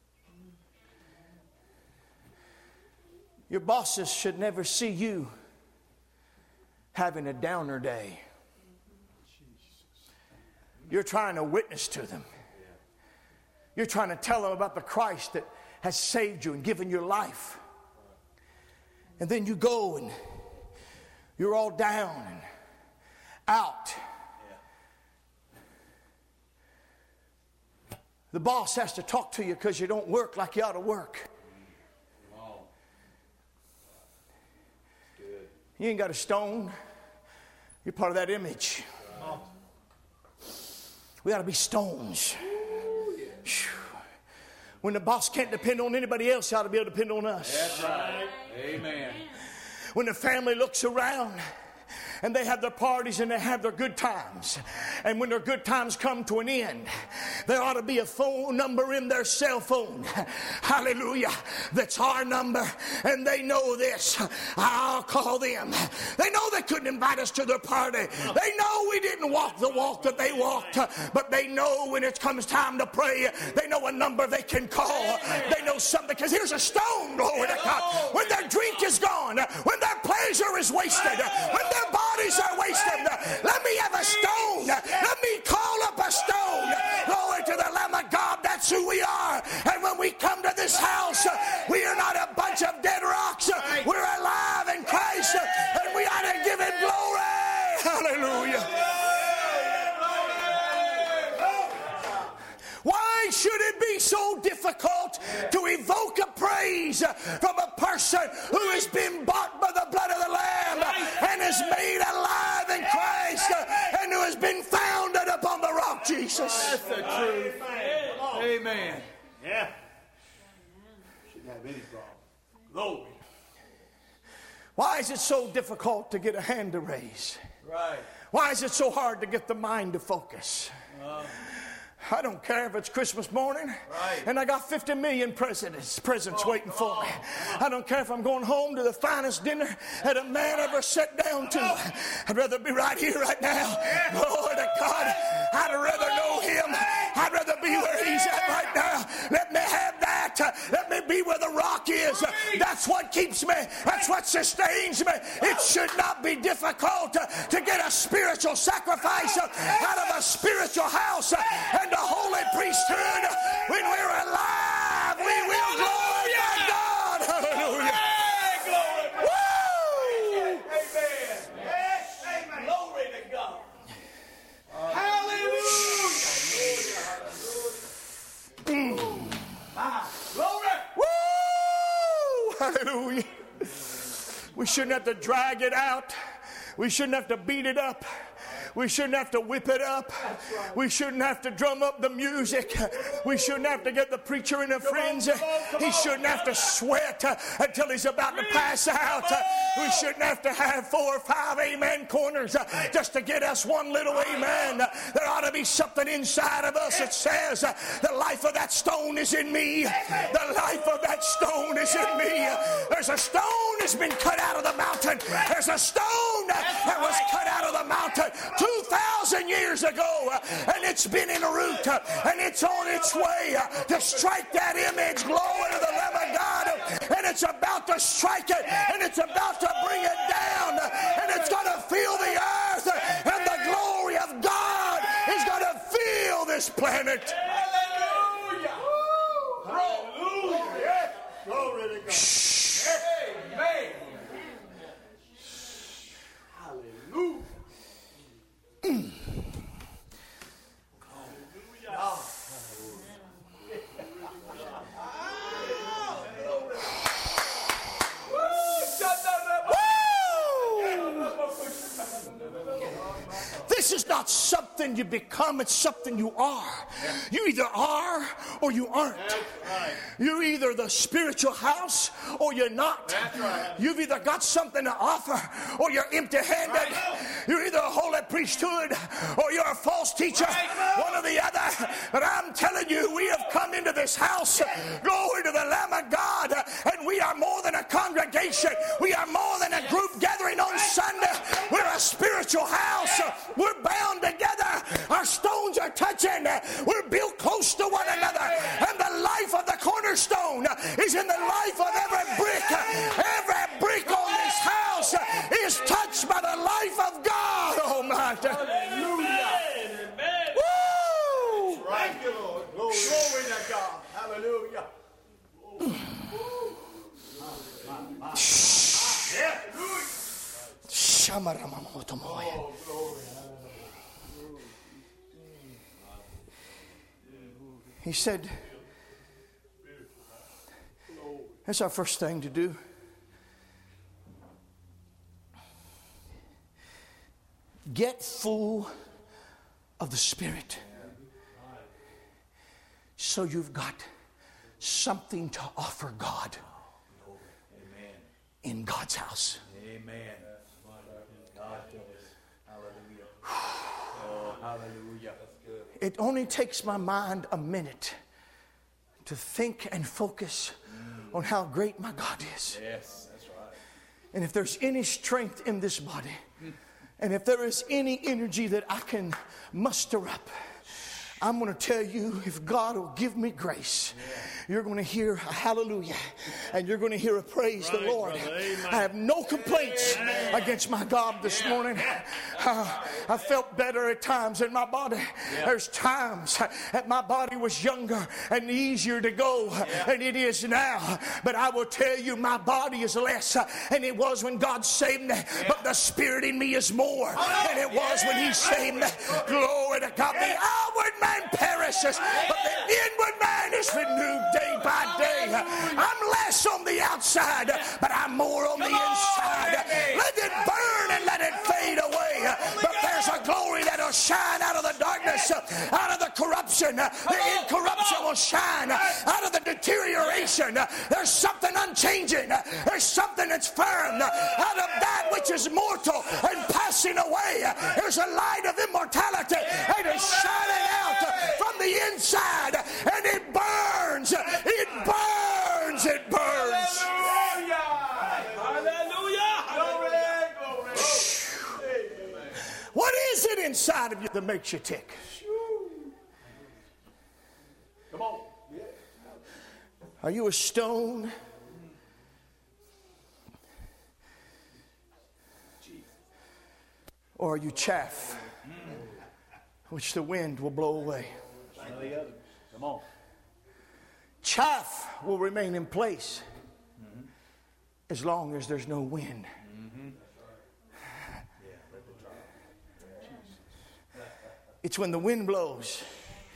Your bosses should never see you having a downer day. You're trying to witness to them. You're trying to tell them about the Christ that has saved you and given your life. And then you go and you're all down and out. The boss has to talk to you because you don't work like you ought to work. You ain't got a stone. You're part of that image. We ought to be stones. When the boss can't depend on anybody else, he ought to be able to depend on us. That's right. Amen. when the family looks around and they have their parties and they have their good times, and when their good times come to an end, there ought to be a phone number in their cell phone, hallelujah, that's our number, and they know this. I'll call them. They know they couldn't invite us to their party. They know we didn't walk the walk that they walked, but they know when it comes time to pray, they know a number they can call. They know something, because here's a stone, glory to God, when their drink is gone, when their pleasure is wasted, when their bodies are wasted, let me have a stone. Let me call up a stone. Glory to the Lamb of God. That's who we are. And when we come to this house, we are not a bunch of dead rocks. We're alive in Christ, and we ought to give him glory. Hallelujah. Why should it be so difficult to evoke a praise from a person who has been bought by the blood of the Lamb and is made alive in Christ and who has been founded upon the rock, Jesus? That's the truth. Amen. Yeah. Shouldn't have any problem. Glory. Why is it so difficult to get a hand to raise? Right. Why is it so hard to get the mind to focus? I don't care if it's Christmas morning and I got 50 million presents waiting for me. I don't care if I'm going home to the finest dinner that a man ever sat down to. I'd rather be right here, right now. Glory to God. I'd rather know him. I'd rather be where he's at right now. Let me have that. Let me be where the rock is. That's what keeps me. That's what sustains me. It should not be difficult to get a spiritual sacrifice out of a spiritual house and a holy priesthood. When we're alive, we will glorify God. Hallelujah. Woo! Amen. Glory to God. Hallelujah. Glory. Woo! Hallelujah. We shouldn't have to drag it out. We shouldn't have to beat it up. We shouldn't have to whip it up. We shouldn't have to drum up the music. We shouldn't have to get the preacher and the friends. He shouldn't have to sweat until he's about to pass out. We shouldn't have to have 4 or 5 amen corners just to get us one little amen. There ought to be something inside of us that says the life of that stone is in me. The life of that stone is in me. There's a stone that's been cut out of the mountain. There's a stone that was cut out of the mountain 2,000 years ago, and it's been in a root, and it's on its way to strike that image. Glory to the Lamb of God, and it's about to strike it, and it's about to bring it down, and it's going to fill the earth, and the glory of God is going to fill this planet. Hallelujah. Hallelujah. Glory to God. Amen. Hallelujah. This is not something you become, it's something you are. You either are or you aren't. You're either the spiritual house or you're not. You've either got something to offer or you're empty-handed. You're either a holy priesthood or you're a false teacher, one or the other. But I'm telling you, we have come into this house, glory to the Lamb of God, and we are more than a congregation. We are more than a group gathering on Sunday. We're a spiritual house. We're bound together. Our stones are touching. We're built close to one another. And the life of the cornerstone is in the life of every brick. Every brick on this house is touched by the life of God Almighty. Hallelujah. Woo! Thank you, Lord. Glory to God. Hallelujah. He said, that's our first thing to do. Get full of the Spirit. So you've got something to offer God. in God's house. Amen. God bless. Hallelujah. Oh, hallelujah. It only takes my mind a minute to think and focus on how great my God is. Yes, that's right. And if there's any strength in this body, and if there is any energy that I can muster up, I'm going to tell you, if God will give me grace, you're going to hear a hallelujah, and you're going to hear a praise the Lord. I have no complaints against my God this morning. I felt better at times in my body. There's times that my body was younger and easier to go than it is now. But I will tell you, my body is less than it was when God saved me. But the Spirit in me is more than it was when He saved me. Glory to God. The outward man perishes, but the inward man is renewed day by day. I'm less on the outside, but I'm more on the inside. Let it burn and let it fade away. But there's a glory that'll shine out of the darkness, out of the corruption. The incorruption will shine out of the deterioration. There's something unchanging. There's something that's firm out of that which is mortal and passing away. There's a light of immortality that is shining out from the inside, and it burns. It burns. It burns. What is it inside of you that makes you tick? Come on. Are you a stone? Or are you chaff, which the wind will blow away? Come on. Chaff will remain in place as long as there's no wind. It's when the wind blows.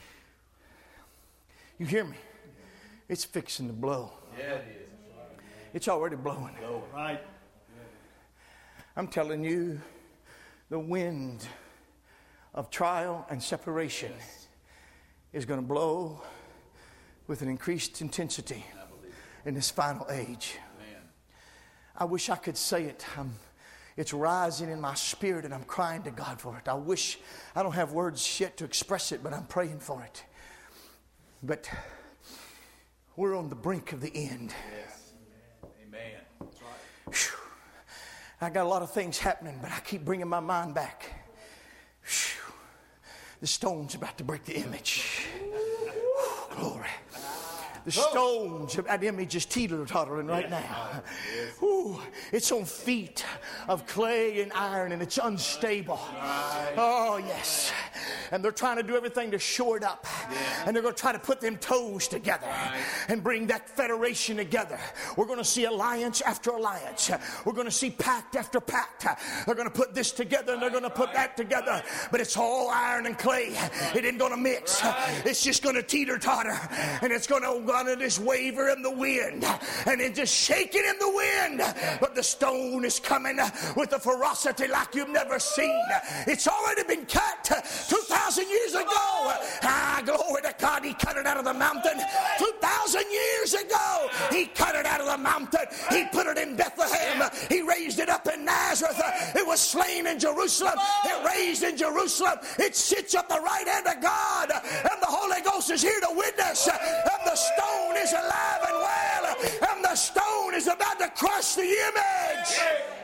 You hear me? It's fixing to blow. Yeah, it is. It's already blowing. Right. I'm telling you, the wind of trial and separation is going to blow with an increased intensity in this final age. I wish I could say it. It's rising in my spirit, and I'm crying to God for it. I don't have words yet to express it, but I'm praying for it. But we're on the brink of the end. Yes. Amen. That's right. Whew. I got a lot of things happening, but I keep bringing my mind back. Whew. The stone's about to break the image. Whew. Glory. The stones of that image is teeter-tottering right now. Ooh, it's on feet of clay and iron, and it's unstable. Oh, yes. And they're trying to do everything to shore it up. And they're going to try to put them toes together and bring that federation together. We're going to see alliance after alliance. We're going to see pact after pact. They're going to put this together and they're going to put that together. But it's all iron and clay. It ain't going to mix. It's just going to teeter-totter. And it's going to just waver in the wind. And it's just shaking in the wind. But the stone is coming with a ferocity like you've never seen. It's already been cut 2,000 years ago. Glory to God. He cut it out of the mountain 2,000 years ago. He cut it out of the mountain. He put it in Bethlehem. He raised it up in Nazareth. It was slain in Jerusalem. It raised in Jerusalem. It sits at the right hand of God. And the Holy Ghost is here to witness. And the stone is alive and well. And the stone is about to crush the image.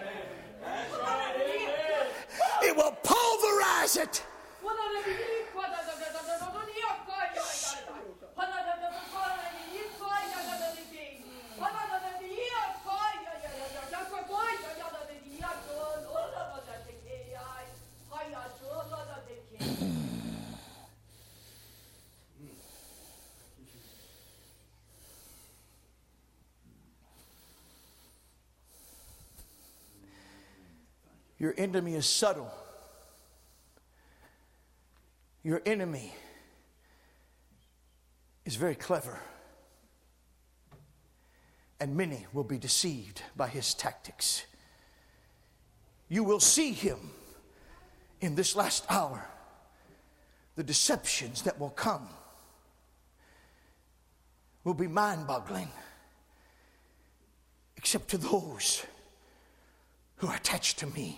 It will pulverize it. Your enemy is subtle. Your enemy is very clever. And many will be deceived by his tactics. You will see him in this last hour. The deceptions that will come will be mind-boggling, except to those who are attached to me.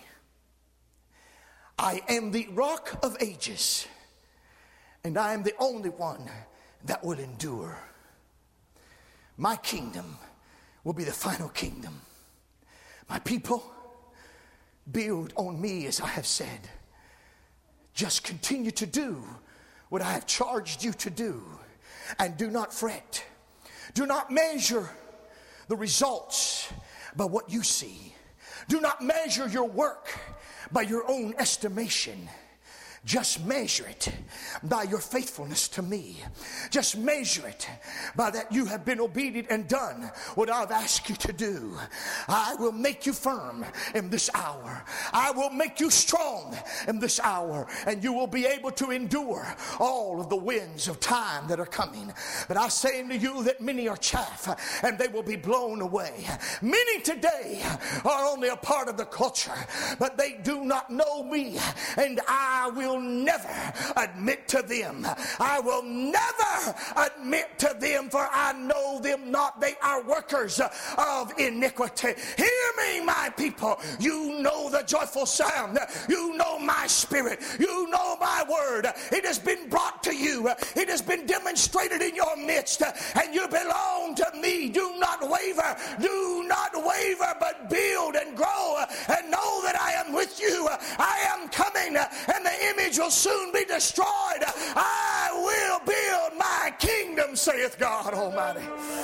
I am the rock of ages, and I am the only one that will endure. My kingdom will be the final kingdom. My people, build on me as I have said. Just continue to do what I have charged you to do, and do not fret. Do not measure the results by what you see. Do not measure your work by your own estimation. Just measure it by your faithfulness to me. Just measure it by that you have been obedient and done what I've asked you to do. I will make you firm in this hour. I will make you strong in this hour, and you will be able to endure all of the winds of time that are coming. But I say unto you that many are chaff, and they will be blown away. Many today are only a part of the culture, but they do not know me, and I will never admit to them. I will never admit to them, for I know them not. They are workers of iniquity. Hear me, my people. You know the joyful sound. You know my spirit. You know my word. It has been brought to you. It has been demonstrated in your midst, and you belong to me. Do not waver. Do not waver, but build and grow, and know that I am with you. I am coming, and the image will soon be destroyed. I will build my kingdom, saith God Almighty.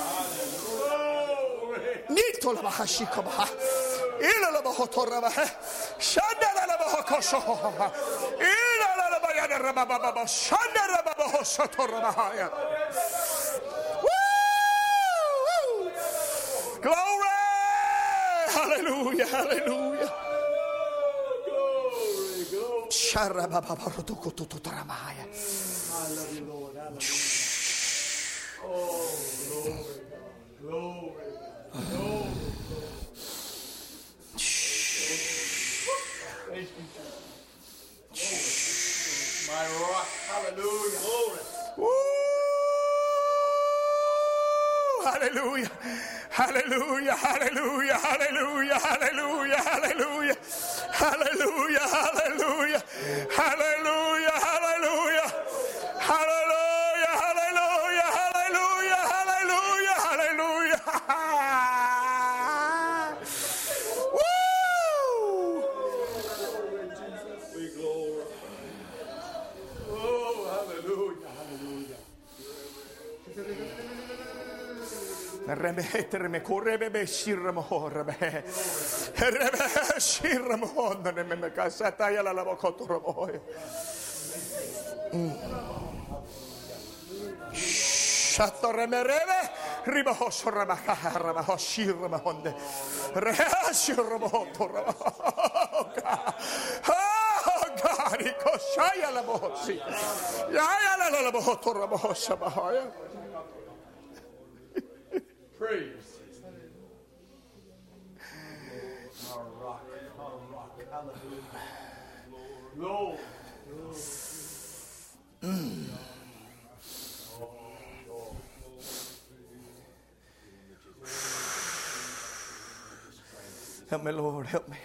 Glory! Hallelujah! Hallelujah! I love you, Lord. Oh, glory, glory, my rock, hallelujah, glory. Hallelujah, hallelujah, hallelujah, hallelujah, hallelujah, hallelujah. Hallelujah, hallelujah, hallelujah, hallelujah, hallelujah, hallelujah, hallelujah, hallelujah, hallelujah. Woo! We glory. Oh, hallelujah, hallelujah. Praise. Our rock, hallelujah. Lord. Help me, Lord, help me.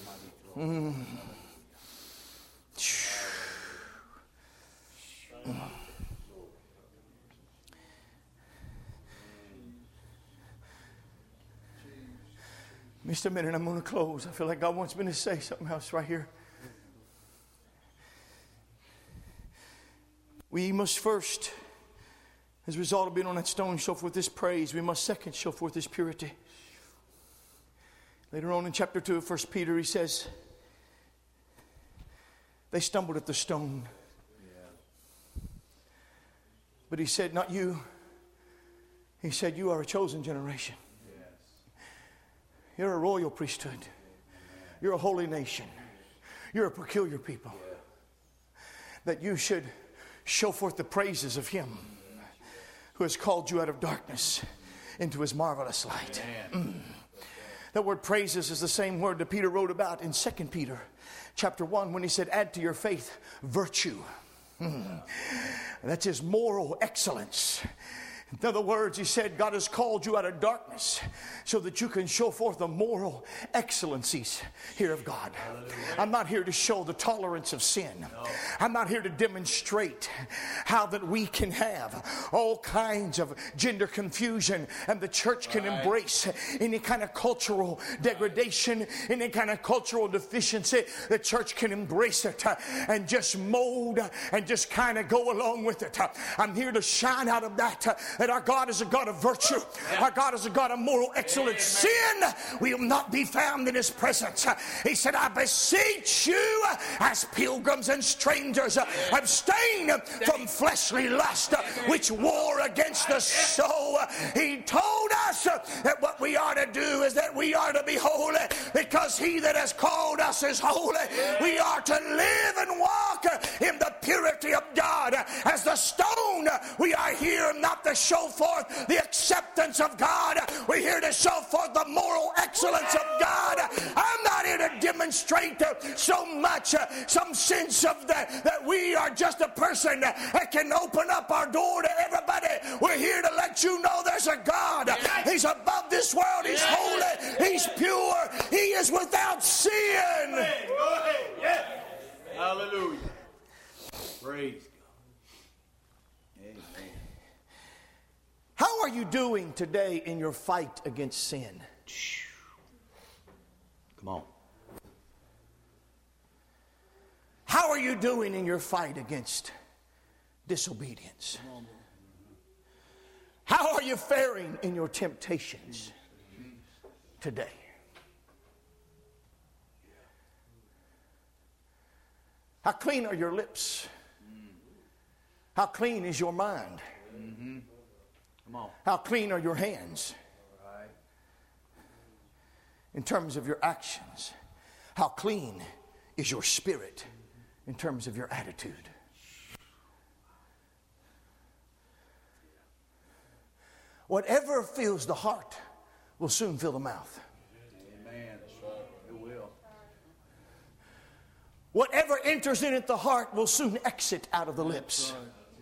Just a minute, I'm going to close. I feel like God wants me to say something else right here. We must first, as a result of being on that stone, show forth this praise. We must second show forth this purity. Later on in chapter 2 of 1 Peter, he says, they stumbled at the stone. But he said, not you. He said, you are a chosen generation. You're a royal priesthood. You're a holy nation. You're a peculiar people. That you should show forth the praises of Him who has called you out of darkness into His marvelous light. That word praises is the same word that Peter wrote about in 2 Peter chapter 1 when he said, add to your faith virtue. That's His moral excellence. In other words, he said, God has called you out of darkness so that you can show forth the moral excellencies here of God. Hallelujah. I'm not here to show the tolerance of sin. No. I'm not here to demonstrate how that we can have all kinds of gender confusion and the church can embrace any kind of cultural degradation, any kind of cultural deficiency. The church can embrace it and just mold and just kind of go along with it. I'm here to shine out of that our God is a God of virtue. Our God is a God of moral excellence. Sin will not be found in his presence. He said, I beseech you as pilgrims and strangers, abstain from fleshly lust which war against the soul. He told us that what we are to do is that we are to be holy because he that has called us is holy. We are to live and walk in the purity of God. As the stone, we are here not to show forth the acceptance of God. We're here to show forth the moral excellence of God. I'm not here to demonstrate so much some sense of that we are just a person that can open up our door to everybody. We're here to let you know there's a God. He's above this world. He's holy. He's pure. He is without sin. Go ahead. Yes. Hallelujah. Praise God. Amen. How are you doing today in your fight against sin? Come on. How are you doing in your fight against disobedience? How are you faring in your temptations today? How clean are your lips? How clean is your mind? Come on. How clean are your hands? In terms of your actions. How clean is your spirit in terms of your attitude? Whatever fills the heart will soon fill the mouth. Amen. It will. Whatever enters in at the heart will soon exit out of the lips.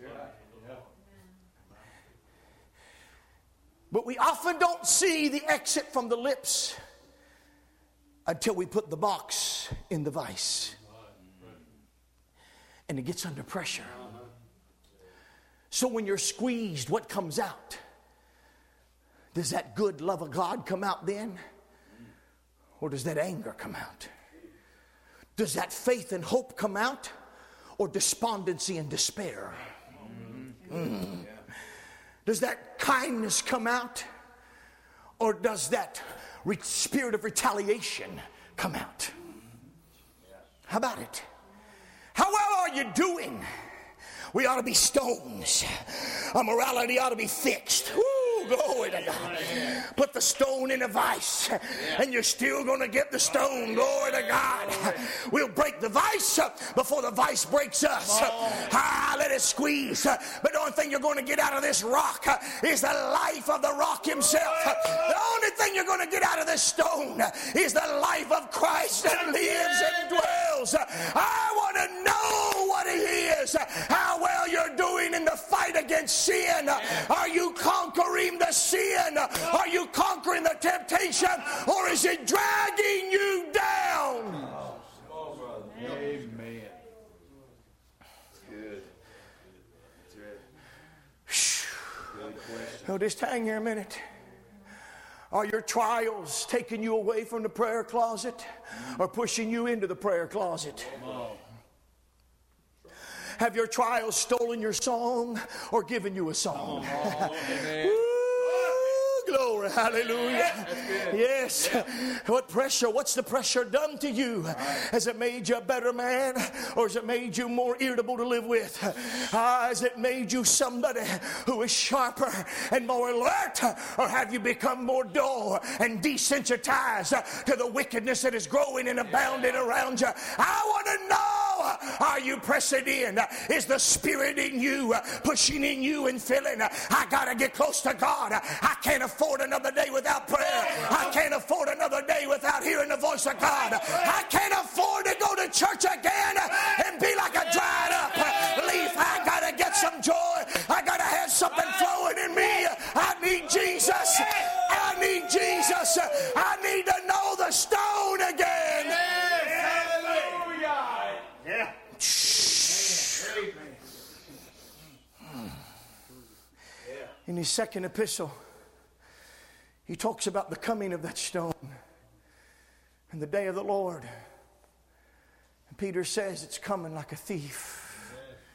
But we often don't see the exit from the lips until we put the box in the vise. And it gets under pressure. So when you're squeezed, what comes out? Does that good love of God come out then? Or does that anger come out? Does that faith and hope come out? Or despondency and despair? Does that kindness come out? Or does that spirit of retaliation come out? How about it? How well are you doing? We ought to be stones. Our morality ought to be fixed. Woo! Glory to God. Put the stone in a vise and you're still going to get the stone. Glory to God. We'll break the vise before the vise breaks us. Let it squeeze. But the only thing you're going to get out of this rock is the life of the rock himself. The only thing you're going to get out of this stone is the life of Christ that lives and dwells. I want to know what he is. How well you're doing in the fight against sin. Are you conquering the sin? Are you conquering the temptation? Or is it dragging you down? Amen. Good. So just hang here a minute. Are your trials taking you away from the prayer closet or pushing you into the prayer closet? Have your trials stolen your song or given you a song? Glory, hallelujah. Yes. What pressure? What's the pressure done to you? Has it made you a better man? Or has it made you more irritable to live with? Has it made you somebody who is sharper and more alert? Or have you become more dull and desensitized to the wickedness that is growing and abounding around you? I want to know, are you pressing in? Is the Spirit in you pushing in you and filling? I got to get close to God. I can't afford another day without prayer. I can't afford another day without hearing the voice of God. I can't afford to go to church again and be like a dried up leaf. I got to get some joy. I got to have something flowing in me. In his second epistle, he talks about the coming of that stone and the day of the Lord. And Peter says it's coming like a thief.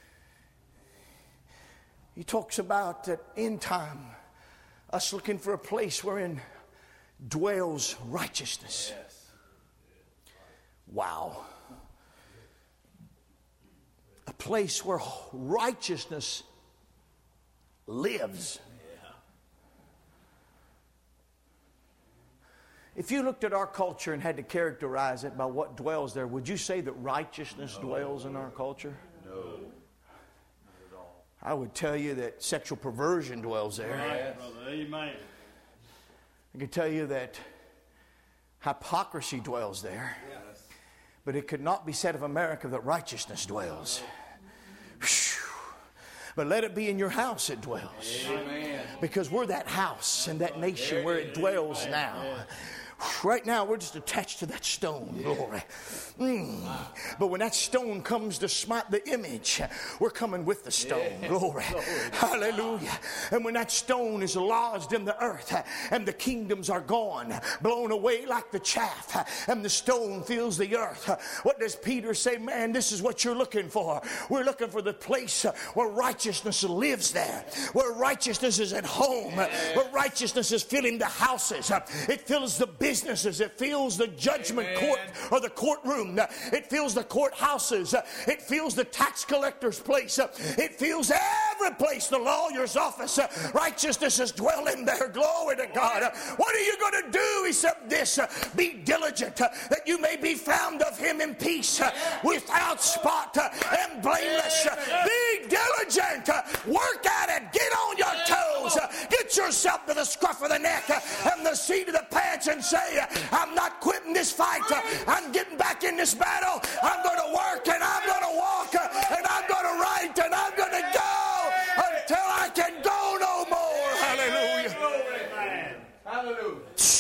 He talks about that end time, us looking for a place wherein dwells righteousness. Wow. A place where righteousness lives. If you looked at our culture and had to characterize it by what dwells there, would you say that righteousness dwells in our culture? No. Not at all. I would tell you that sexual perversion dwells there. Right, brother. Amen. I can tell you that hypocrisy dwells there. Yes. But it could not be said of America that righteousness dwells. But let it be in your house it dwells. Amen. Because we're that house and that nation where it dwells now. Right now, we're just attached to that stone, glory. But when that stone comes to smite the image, we're coming with the stone, glory. Hallelujah. And when that stone is lodged in the earth and the kingdoms are gone, blown away like the chaff, and the stone fills the earth, what does Peter say? Man, this is what you're looking for. We're looking for the place where righteousness lives there, where righteousness is at home, where righteousness is filling the houses. It fills the businesses. It fills the judgment court or the courtroom. It fills the courthouses. It fills the tax collector's place. It fills every place, the lawyer's office. Righteousness is dwelling there. Glory to God. What are you going to do except this? Be diligent that you may be found of him in peace, without spot and blameless. Be diligent. Work at it. Get on your toes. Get yourself to the scruff of the neck and the seat of the pants and say, I'm not quitting this fight. I'm getting back in this battle. I'm going to work and I'm going to walk and I'm going to write and I'm going to go until I can go no more. Hallelujah. Amen. Hallelujah.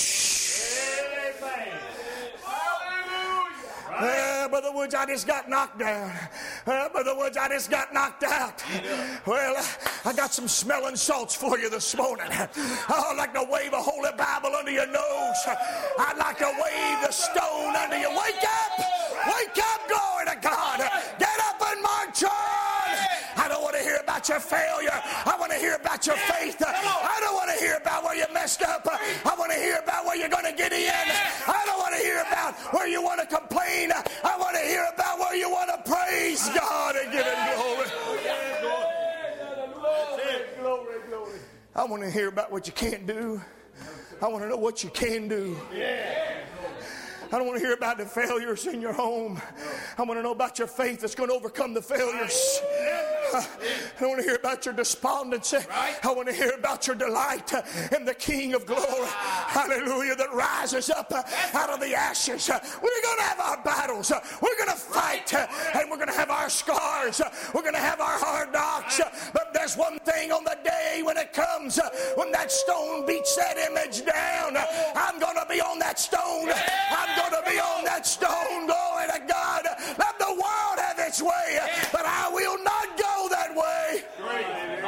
Brother Woods, I just got knocked down. Brother Woods, I just got knocked out. Well, I got some smelling salts for you this morning. I'd like to wave a holy Bible under your nose. I'd like to wave the stone under you. Wake up! Wake up, glory to God. Get up and march on. I don't want to hear about your failure. I want to hear about your faith. I don't want to hear about where you messed up. I want to hear about where you're going to get in. I don't want to hear about where you want to complain. I want to hear about where you want to praise God and give him glory. I want to hear about what you can't do. I want to know what you can do. I don't want to hear about the failures in your home. I want to know about your faith that's going to overcome the failures. I don't want to hear about your despondency. I want to hear about your delight in the King of glory. Hallelujah, that rises up out of the ashes. We're going to have our battles. We're going to fight, and we're going to have our scars. We're going to have our hard knocks. But there's one thing on the day when it comes, when that stone beats that image down, I'm going to be on that stone. I'm going to be on that stone. Glory to God. Let the world have its way, but I will not go that way. Amen.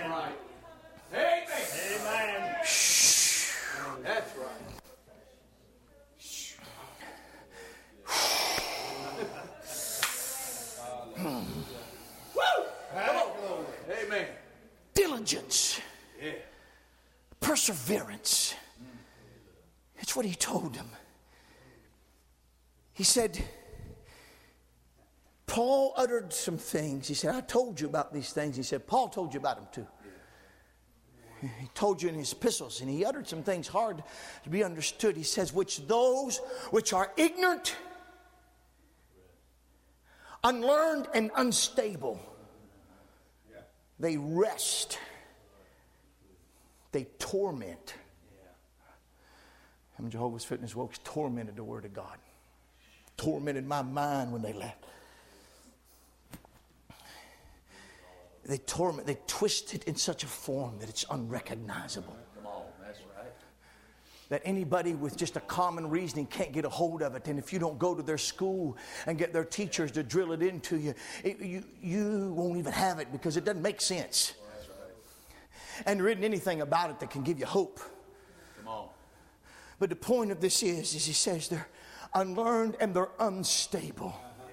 Amen. That's right. Amen. Diligence. Perseverance. That's what he told them. He said, Paul uttered some things. He said, I told you about these things. He said, Paul told you about them too. He told you in his epistles, and he uttered some things hard to be understood. He says, which those which are ignorant, unlearned, and unstable, they wrest, they torment. How many Jehovah's Witness folks tormented the Word of God? Tormented my mind when they left. They twist it in such a form that it's unrecognizable. Come on, that's right. That anybody with just a common reasoning can't get a hold of it. And if you don't go to their school and get their teachers to drill it into you, you won't even have it because it doesn't make sense. and there isn't anything about it that can give you hope. Come on. But the point of this is he says they're unlearned and they're unstable.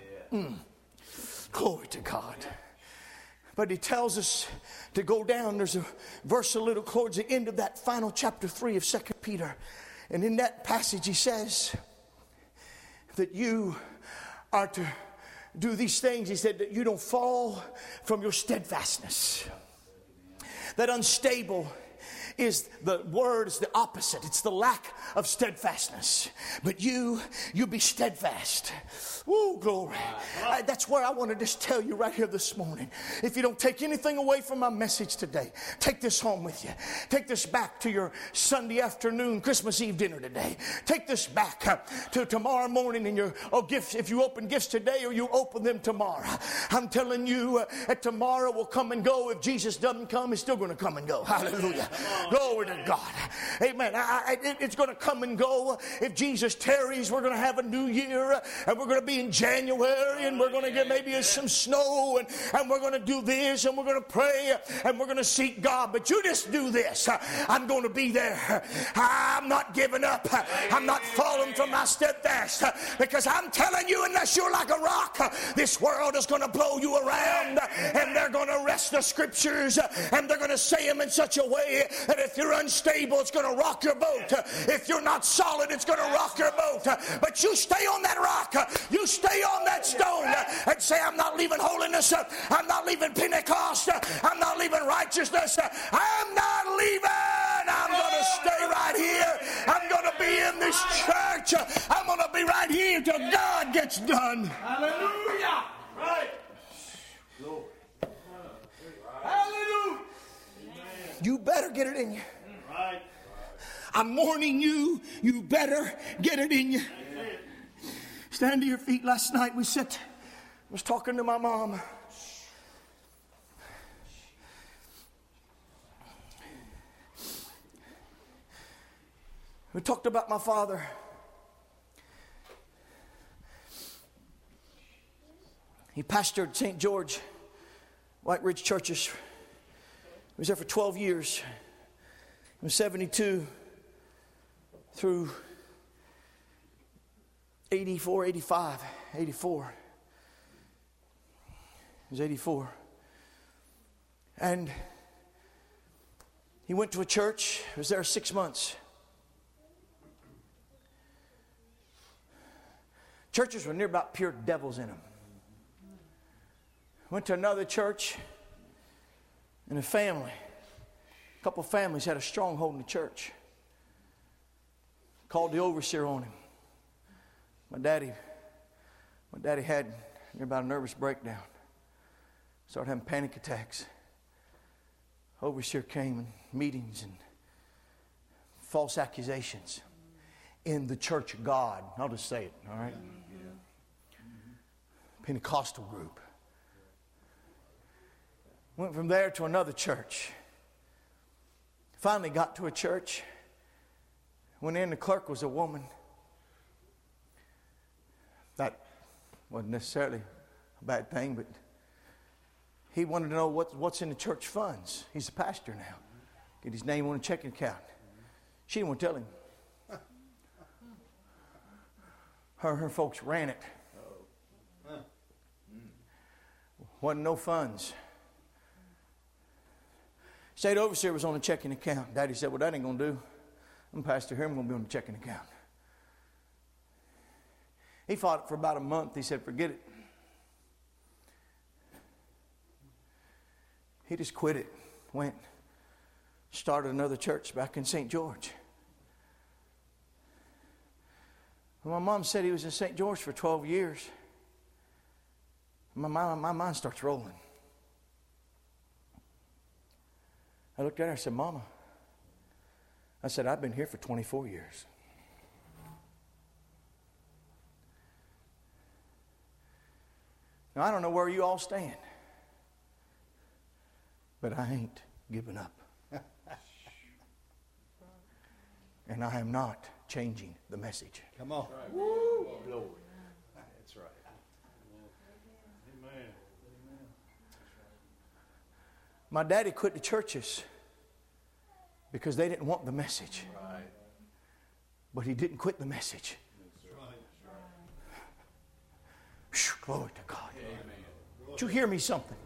Glory to God. But he tells us to go down. There's a verse a little towards the end of that final chapter 3 of 2 Peter. And in that passage he says that you are to do these things. He said that you don't fall from your steadfastness. That unstable is the word is the opposite. It's the lack of steadfastness. But you be steadfast. Woo, glory. That's where I want to just tell you right here this morning. If you don't take anything away from my message today, take this home with you. Take this back to your Sunday afternoon, Christmas Eve dinner today. Take this back to tomorrow morning in your gifts. If you open gifts today or you open them tomorrow, I'm telling you that tomorrow will come and go. If Jesus doesn't come, it's still going to come and go. Hallelujah. Glory to God. Amen. It's going to come and go. If Jesus tarries, we're going to have a new year, and we're going to be in January, and we're going to get maybe some snow, and we're going to do this, and we're going to pray, and we're going to seek God. But you just do this. I'm going to be there. I'm not giving up. I'm not falling from my steadfast, because I'm telling you, unless you're like a rock, this world is going to blow you around, and they're going to wrest the scriptures, and they're going to say them in such a way that if you're unstable, it's going to rock your boat. If you're not solid, it's going to rock your boat. But you stay on that rock. You stay on that stone and say, I'm not leaving holiness. I'm not leaving Pentecost. I'm not leaving righteousness. I'm not leaving. I'm going to stay right here. I'm going to be in this church. I'm going to be right here till God gets done. Hallelujah. Right. Lord. Hallelujah. You better get it in you. Right. I'm warning you. You better get it in you. Stand to your feet. Last night I was talking to my mom. We talked about my father. He pastored St. George, White Ridge churches. He was there for 12 years. From 72 through 84, 85, 84. He was 84. And he went to a church. He was there 6 months. Churches were near about pure devils in them. Went to another church, and a couple of families had a stronghold in the church. Called the overseer on him. My daddy had near about a nervous breakdown. Started having panic attacks. Overseer came in meetings and false accusations in the church of God. I'll just say it, all right? Pentecostal group. Went from there to another church. Finally got to a church. Went in, the clerk was a woman. That wasn't necessarily a bad thing, but he wanted to know what's in the church funds. He's a pastor now. Get his name on a checking account. She didn't want to tell him. Her folks ran it. Wasn't no funds. State overseer was on a checking account. Daddy said, well, that ain't going to do. I'm pastor here. I'm going to be on the checking account. He fought it for about a month. He said, forget it. He just quit it. Went. Started another church back in St. George. My mom said he was in St. George for 12 years. My mind starts rolling. I looked at her and I said, Mama, I said, I've been here for 24 years. Now, I don't know where you all stand, but I ain't giving up. And I am not changing the message. Come on. Right. Woo! Glory. That's right. Amen. My daddy quit the churches Because they didn't want the message. But he didn't quit the message. Whew, glory to God. Did you hear me something?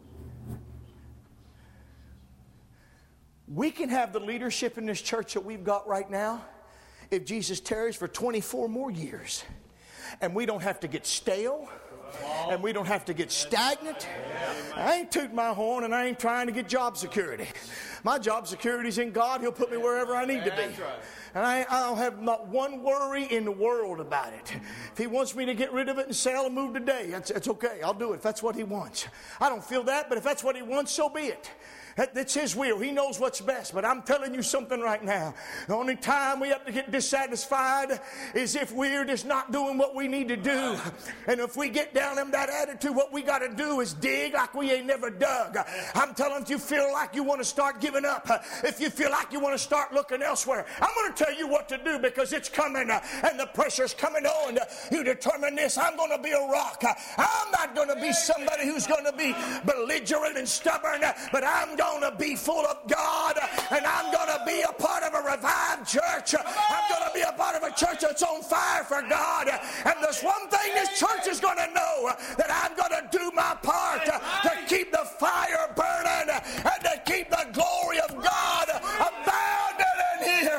We can have the leadership in this church that we've got right now if Jesus tarries for 24 more years. And we don't have to get stale. And we don't have to get stagnant. I ain't tooting my horn and I ain't trying to get job security. My job security is in God. He'll put me wherever I need to be. And I don't have not one worry in the world about it. If he wants me to get rid of it and sell and move today, that's okay. I'll do it if that's what he wants. I don't feel that, but if that's what he wants, so be it. That's his will. He knows what's best. But I'm telling you something right now. The only time we have to get dissatisfied is if we're just not doing what we need to do. And if we get down in that attitude, what we got to do is dig like we ain't never dug. I'm telling you, if you feel like you want to start giving up, if you feel like you want to start looking elsewhere, I'm going to tell you what to do because it's coming and the pressure's coming on. You determine this. I'm going to be a rock. I'm not going to be somebody who's going to be belligerent and stubborn, but I'm going to be full of God, and I'm going to be a part of a revived church. I'm going to be a part of a church that's on fire for God. And there's one thing this church is going to know, that I'm going to do my part to keep the fire burning and to keep the glory of God abounding in here.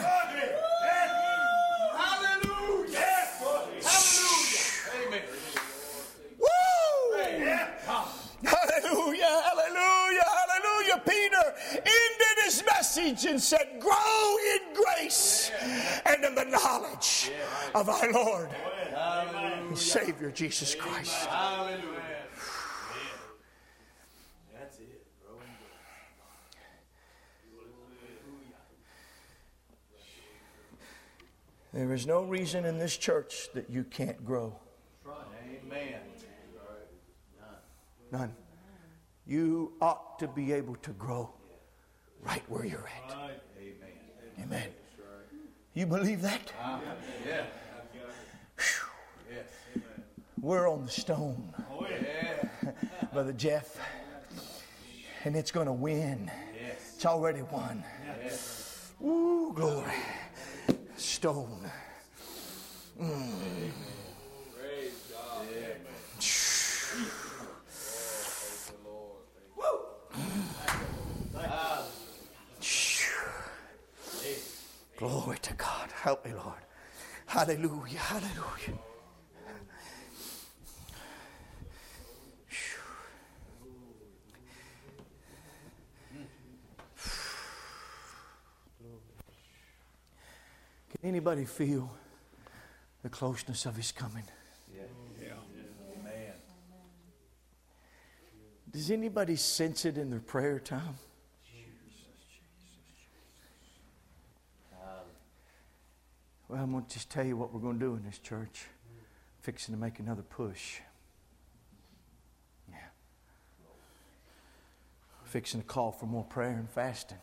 Hallelujah. Hallelujah. Amen. Woo! Hallelujah, hallelujah, hallelujah. Peter ended his message and said, grow in grace and in the knowledge of our Lord and Savior Jesus Christ. Hallelujah. That's it, bro. There is no reason in this church that you can't grow. Amen. None. You ought to be able to grow right where you're at. Amen. Amen. You believe that? Yeah. Whew. We're on the stone, Brother Jeff, and it's going to win. It's already won. Ooh, glory. Stone. Praise God. Glory to God. Help me, Lord. Hallelujah. Hallelujah. Can anybody feel the closeness of His coming? Yeah. Amen. Does anybody sense it in their prayer time? Well, I'm going to just tell you what we're going to do in this church. Fixing to make another push. Yeah. Fixing to call for more prayer and fasting.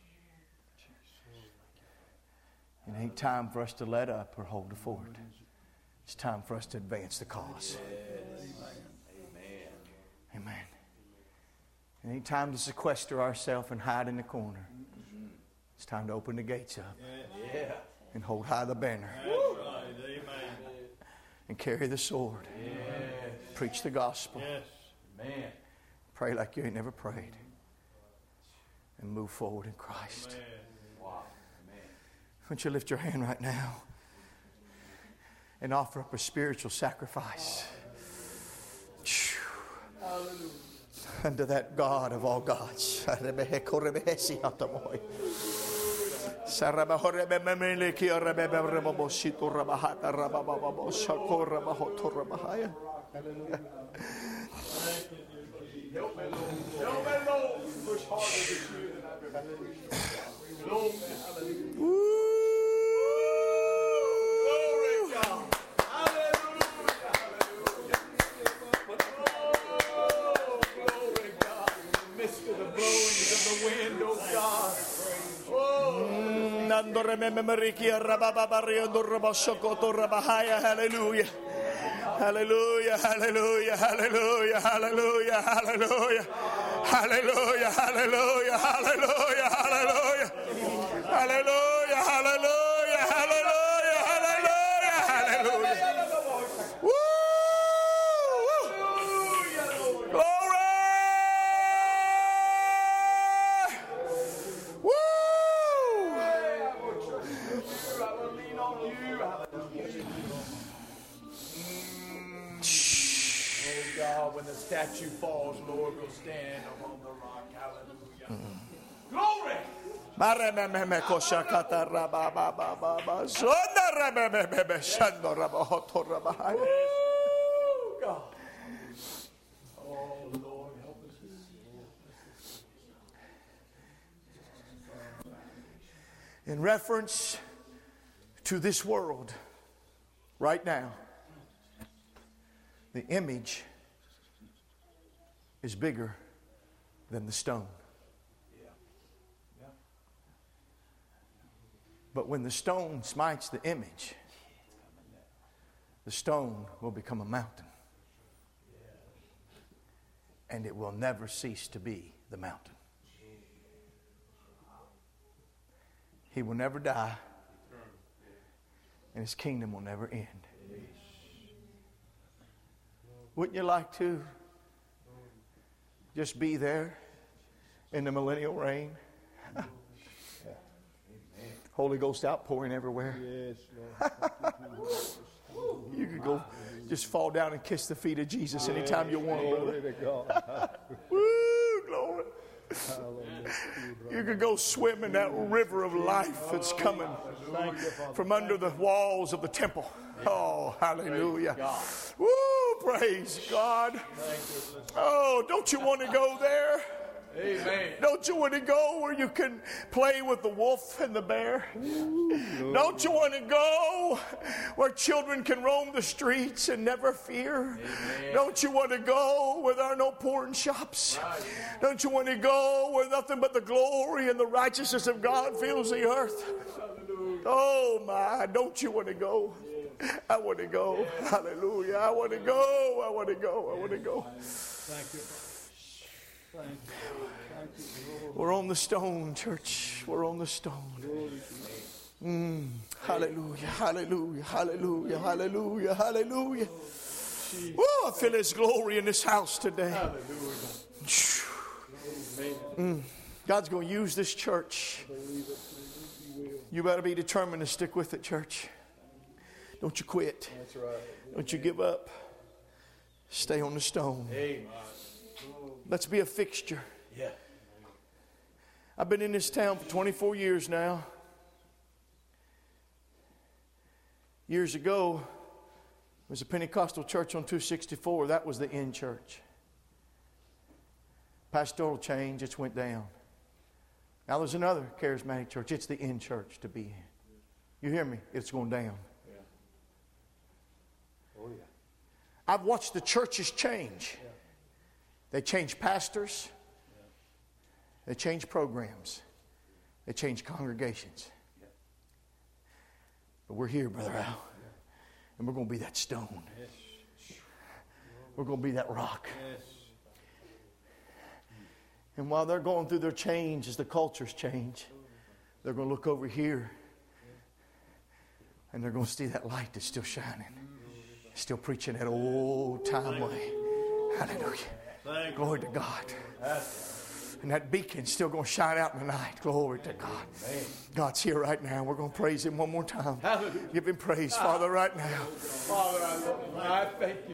It ain't time for us to let up or hold the fort. It's time for us to advance the cause. Amen. It ain't time to sequester ourselves and hide in the corner. It's time to open the gates up. And hold high the banner. And carry the sword. Preach the gospel. Pray like you ain't never prayed. And move forward in Christ. Why don't you lift your hand right now and offer up a spiritual sacrifice unto that God of all gods. Hallelujah. Hallelujah, hallelujah, hallelujah, hallelujah, hallelujah, hallelujah, hallelujah, hallelujah, hallelujah. Hallelujah, hallelujah, hallelujah, hallelujah, hallelujah. Woo! Glory! Woo! Oh God, when the statue falls, Lord, we'll stand upon the rock. Hallelujah. Glory! Oh God. Oh Lord, help us. In reference to this world right now, the image is bigger than the stone. But when the stone smites the image, the stone will become a mountain. And it will never cease to be the mountain. He will never die, and his kingdom will never end. Wouldn't you like to just be there in the millennial reign? Holy Ghost outpouring everywhere. Yes, Lord. You could go just fall down and kiss the feet of Jesus anytime you want, brother. Woo, glory. You could go swim in that river of life that's coming from under the walls of the temple. Oh, hallelujah. Woo, praise God. Oh, don't you want to go there? Amen. Don't you want to go where you can play with the wolf and the bear? Don't you want to go where children can roam the streets and never fear? Amen. Don't you want to go where there are no porn shops? Right. Don't you want to go where nothing but the glory and the righteousness of God fills the earth? Oh my, don't you want to go? I want to go. Hallelujah. I want to go. I want to go. I want to go. Thank you. Thank you. Thank you. We're on the stone, church. We're on the stone. Hallelujah, hallelujah, hallelujah, hallelujah, hallelujah. Oh, I feel His glory in this house today. God's going to use this church. You better be determined to stick with it, church. Don't you quit. That's right. Don't you give up. Stay on the stone. Amen. Let's be a fixture. Yeah. I've been in this town for 24 years now. Years ago, there was a Pentecostal church on 264. That was the end church. Pastoral change, it's went down. Now there's another charismatic church. It's the end church to be in. You hear me? It's going down. Yeah. Oh, yeah. I've watched the churches change. Yeah. They change pastors. Yeah. They change programs. They change congregations. Yeah. But we're here, Brother Al. And we're going to be that stone. Yes. We're going to be that rock. Yes. And while they're going through their change, as the cultures change, they're going to look over here. And they're going to see that light that's still shining. Still preaching that old time way. Hallelujah. Glory to God. And that beacon's still going to shine out in the night. Glory to God. God's here right now. We're going to praise Him one more time. Give Him praise, Father, right now. Father, I thank you.